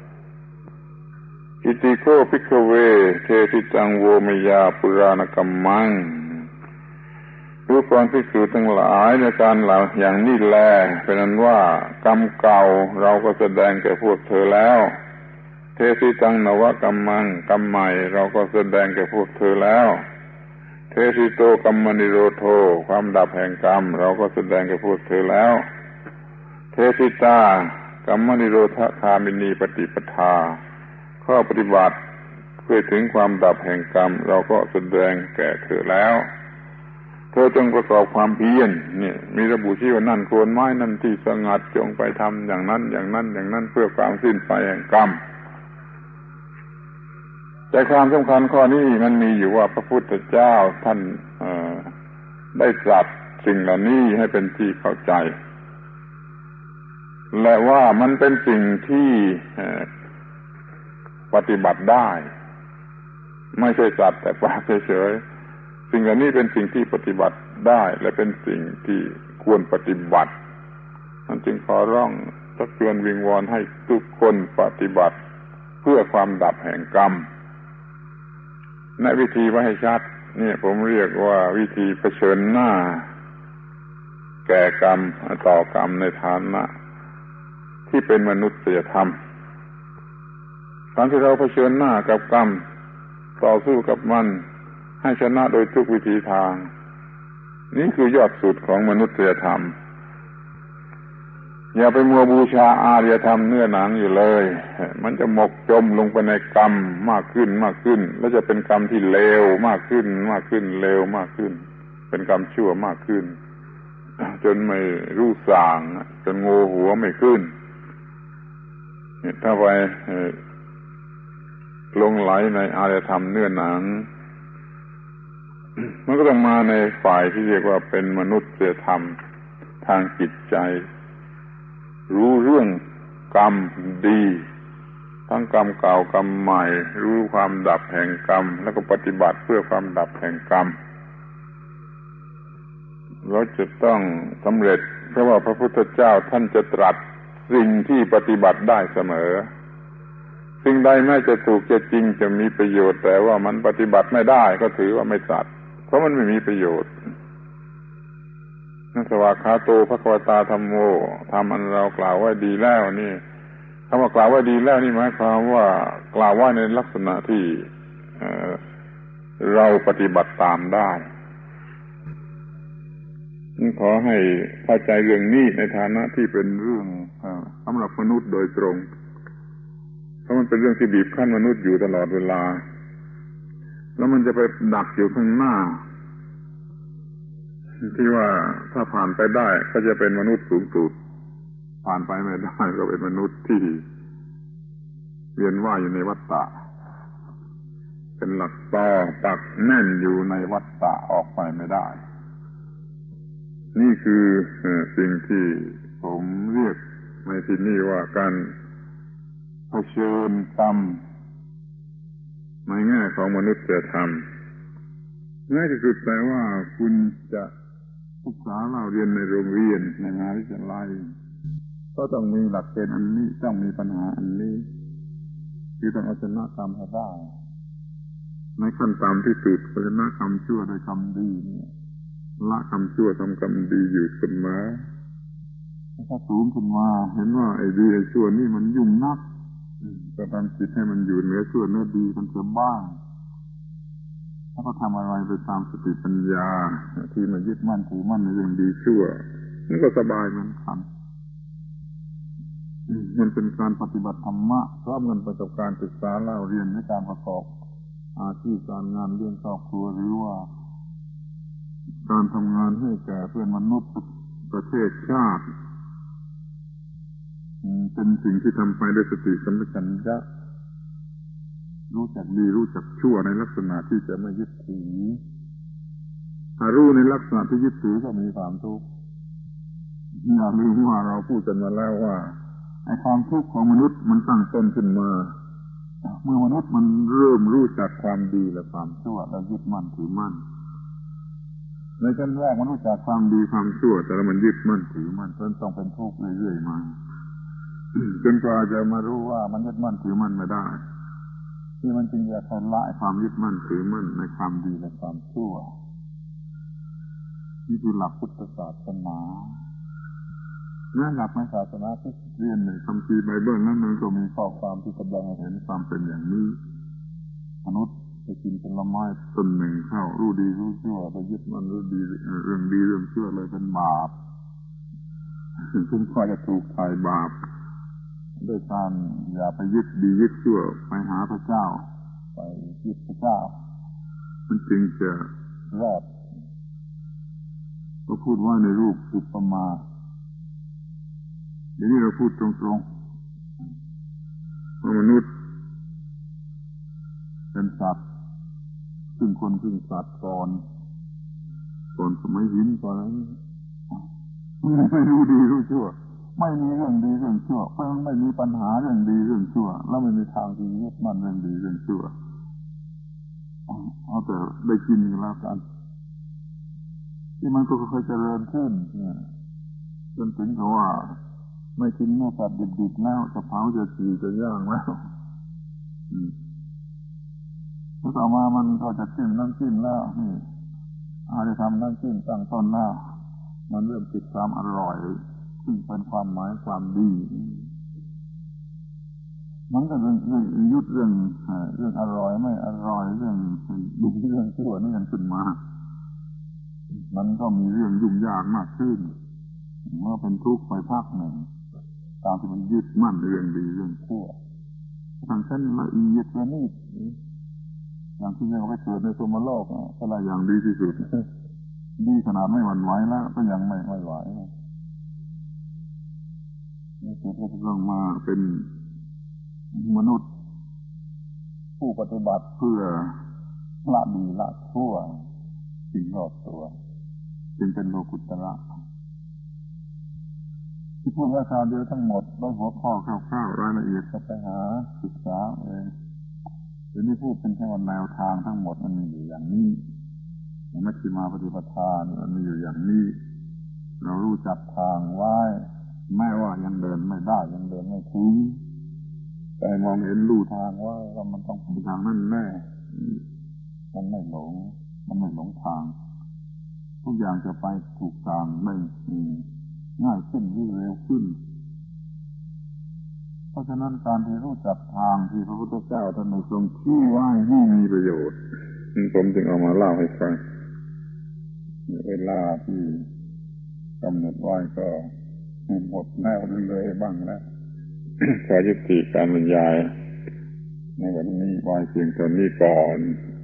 อิติโคภิกขเวเทติตังโวมยาปุราณกัมมังรู้ก่อนภิกษุทั้งหลายในการเหล่าอย่างนี้แลเป็นนั้นว่ากรรมเก่าเราก็แสดงแก่พวกเธอแล้วเทสิตังนวกรรมังกรรมใหม่เราก็แสดงแก่พวกเธอแล้วเทสิโตกัมมนิโรโธความดับแห่งกรรมเราก็แสดงกับพวกเธอแล้วเทสิตากัมมนิโรธคามินีปฏิปทาข้อปฏิบัติเพื่อถึงความดับแห่งกรรมเราก็แสดงแก่เธอแล้วเธอจงประกอบความเพียรเนี่ยมีระบุชี้ว่านั่นโคนไม้นั่นที่สงัดจงไปทำอย่างนั้นอย่างนั้นอย่างนั้นเพื่อความสิ้นไปแห่งกรรมใจความสำคัญข้อนี้มันมีอยู่ว่าพระพุทธเจ้าท่านได้ตรัสสิ่งเหล่านี้ให้เป็นที่เข้าใจและว่ามันเป็นสิ่งที่ปฏิบัติได้ไม่ใช่ตรัสแต่ปากเฉยๆสิ่งเหล่านี้เป็นสิ่งที่ปฏิบัติได้และเป็นสิ่งที่ควรปฏิบัติท่านจึงขอร้องชักชวนวิงวอนให้ทุกคนปฏิบัติเพื่อความดับแห่งกรรมในวิธีว่าให้ชัดเนี่ยผมเรียกว่าวิธีเผชิญหน้าแก่กรรมต่อกรรมในฐานะที่เป็นมนุษยธรรมการที่เราเผชิญหน้ากับกรรมต่อสู้กับมันให้ชนะโดยทุกวิธีทางนี่คือยอดสุดของมนุษยธรรมอย่าไปมัวบูชาอารยธรรมเนื้อหนังอยู่เลยมันจะหมกจมลงไปในกรรมมากขึ้นมากขึ้นแล้วจะเป็นกรรมที่เลวมากขึ้นมากขึ้นเลวมากขึ้นเป็นกรรมชั่วมากขึ้นจนไม่รู้ส่างจนโง่หัวไม่ขึ้นถ้าไปลงไหลในอารยธรรมเนื้อหนังมันก็ต้องมาในฝ่ายที่เรียกว่าเป็นมนุษยธรรมทางจิตใจรู้เรื่องกรรมดีทั้งกรรมเก่ากรรมใหม่รู้ความดับแห่งกรรมแล้วก็ปฏิบัติเพื่อความดับแห่งกรรมเราจะต้องสำเร็จเพราะว่าพระพุทธเจ้าท่านจะตรัสสิ่งที่ปฏิบัติได้เสมอสิ่งใดแม้จะถูกจะจริงจะมีประโยชน์แต่ว่ามันปฏิบัติไม่ได้ก็ถือว่าไม่ตรัสเพราะมันไม่มีประโยชน์นัสวากขาโตภควตาธัมโมทำอันเรากล่าวไว้ดีแล้วนี่คำว่ากล่าวไว้ดีแล้วนี่หมายความว่ากล่าวไว้ในลักษณะที่เอ่อเราปฏิบัติตามได้ขอให้เข้าใจเรื่องนี้ในฐานะที่เป็นเรื่องสำหรับมนุษย์โดยตรงเพราะมันเป็นเรื่องที่บีบคั้นมนุษย์อยู่ตลอดเวลาแล้วมันจะไปดักอยู่ข้างหน้าที่ว่าถ้าผ่านไปได้ก็จะเป็นมนุษย์สูงสุดผ่านไปไม่ได้ก็เป็นมนุษย์ที่เวียนว่ายอยู่ในวัฏฏะเป็นหลักตอตักแน่นอยู่ในวัฏฏะออกไปไม่ได้นี่คือสิ่งที่ผมเรียกในที่นี้ว่าการเผชิญกรรมในแง่ของมนุษยธรรมง่ายที่สุดแปลว่าคุณจะศึกษาเราเรียนในโรงเรียนในมหาวิทยาลัยก็ต้องมีหลักเกณฑ์อันนี้ต้องมีปัญหาอันนี้คือต้องเอาชนะกรรมให้ได้ในขั้นต่ำที่สุดเอาชนะกรรมชั่วโดยกรรมดีเนี่ยละกรรมชั่วทำกรรมดีอยู่เสมอถ้าสูงขึ้นมาเห็นว่าไอ้ดีไอ้ชั่วนี่มันยุ่งนักก็ทำจิตให้มันอยู่เหนือชั่วเหนือดีกันเสียบ้างถ้าก็ทำอะไรไปตามสติปัญญาที่มันยึดมั่นถือมั่นในเรื่องดีชั่วมันก็สบายมันขันมันเป็นการปฏิบัติธรรมะเพราะมันประสบการณ์ศึกษาเล่าเรียนในการประกอบอาชีพการงานเรื่องครอบครัวหรือว่าการทำงานให้แก่เพื่อนมนุษย์ประเทศชาติเป็นสิ่งที่ทำไปด้วยสติสัมปชัญญะรู้จักดีรู้จักชั่วในลักษณะที่จะไม่ยึดถือถ้ารู้ในลักษณะที่ยึดถือก็มีความทุกข์อย่าลืมว่าเราพูดกันมาแล้วว่าไอ้ความทุกข์ของมนุษย์มันตั้งต้นขึ้นมาเมื่อมนุษย์มันเริ่มรู้จักความดีและความชั่วแล้วยึดมั่นถือมั่นในขั้นแรกมันรู้จักความดีความชั่วแต่แล้วมันยึดมั่นถือมั่นจนต้องเป็นทุกข์เรื่อยๆมาจนกว่าจะมารู้ว่ามันยึดมั่นถือมั่นไม่ได้ที่มันจึงจะทำลายความยึดมั่นถือมั่นในความดีและความชั่วนี่คือหลักพุทธศาสนาเนื้อหลักในศาสนาที่เรียนในคัมภีร์ไบเบิลนั้นมันก็มีข้อความที่แสดงให้เห็นความเป็นอย่างนี้มนุษย์ไปกินผลไม้ต้นหนึ่งเข้ารู้ดีรู้ชั่วไปยึดมันรู้ดีเรื่องดีเรื่องชั่วเลยเป็นบาปซึ่งก็จะถูกทายบาปด้วยการอย่าไปยึดดียึดชั่วไปหาพระเจ้าไปยึดพระเจ้ามันจึงจะรอดก็พูดว่าในรูปอุปมาเดี๋ยวนี้เราพูดตรงๆว่ามนุษย์เป็นสัตว์ซึ่งคนซึ่งสัตว์ก่อนก่อนสมัยหินก่อนนั้นไม่รู้ดีรู้ชั่วไม่มีเรื่องดีเรื่องชั่วเพราะไม่มีปัญหาเรื่องดีเรื่องชั่วแล้วไม่มีทางที่ยึดมั่นเรื่องดีเรื่องชั่วเอาแต่ได้กินกันแล้วกันที่มันก็ค่อยๆเจริญขึ้นจนถึงกับว่าไม่กินเนื้อสัตว์ดิบๆแล้วจะเผาจะจีจะย่างแล้วแล้วต่อมามันก็จะจิ้มน้ำจิ้มแล้วนี่อาจจะทำน้ำจิ้มตั้งต้นแล้วมันเริ่มติดความอร่อยซึ่งเป็นความหมายความดีมันก็เรื่องเรื่องยุดเรื่องเรื่องอร่อยไม่อร่อยเรื่องดีเรื่องชั่วนี่กันขึ้นมามันก็มีเรื่องยุ่งยากมากขึ้นเมื่อเป็นทุกข์ไปพักหนึ่งตามที่มันยึดมั่นเรื่องดีเรื่องชั่วทางเส้นละเอียดประณีตอย่างที่ยังไปเกิดในสมโลกอะไรอย่างดีที่สุดดีขนาดไม่หวั่นไหวแล้วก็ยังไม่ไม่ไหวนี่คือที่ต้องมาเป็นมนุษย์ผู้ปฏิบัติเพื่อละดีละชั่วสิ่งรอบตัวจึงเป็นโลกุตระที่พูดราคาเดียวทั้งหมดโดยหัวข้อคร่าวๆรายละเอียดก็ไปหาศึกษาเองเดี๋ยวนี้พูดเป็นแค่ว่าแนวทางทั้งหมดมันมีอยู่อย่างนี้มัชฌิมาปฏิปทามันมีอยู่อย่างนี้เรารู้จักทางไว้แม้ว่ายังเดินไม่ได้ยังเดินไม่ถึงแต่มองเห็นลู่ทางว่ามันต้องไปทางนั้นแน่มันไม่หลงมันไม่หลงทางทุกอย่างจะไปถูกทางได้ง่ายขึ้นหรือเร็วขึ้นเพราะฉะนั้นการที่รู้จักทางที่พระพุทธเจ้าท่านทรงชี้ไว้นี่มีประโยชน์ผมจึงเอามาเล่าให้ฟังเวลาที่กำหนดไว้ก็หมดแล้วเลยบ้างแล้วขอยุติการบรรยายในวันนี้ไว้เพียงเท่านี้ก่อน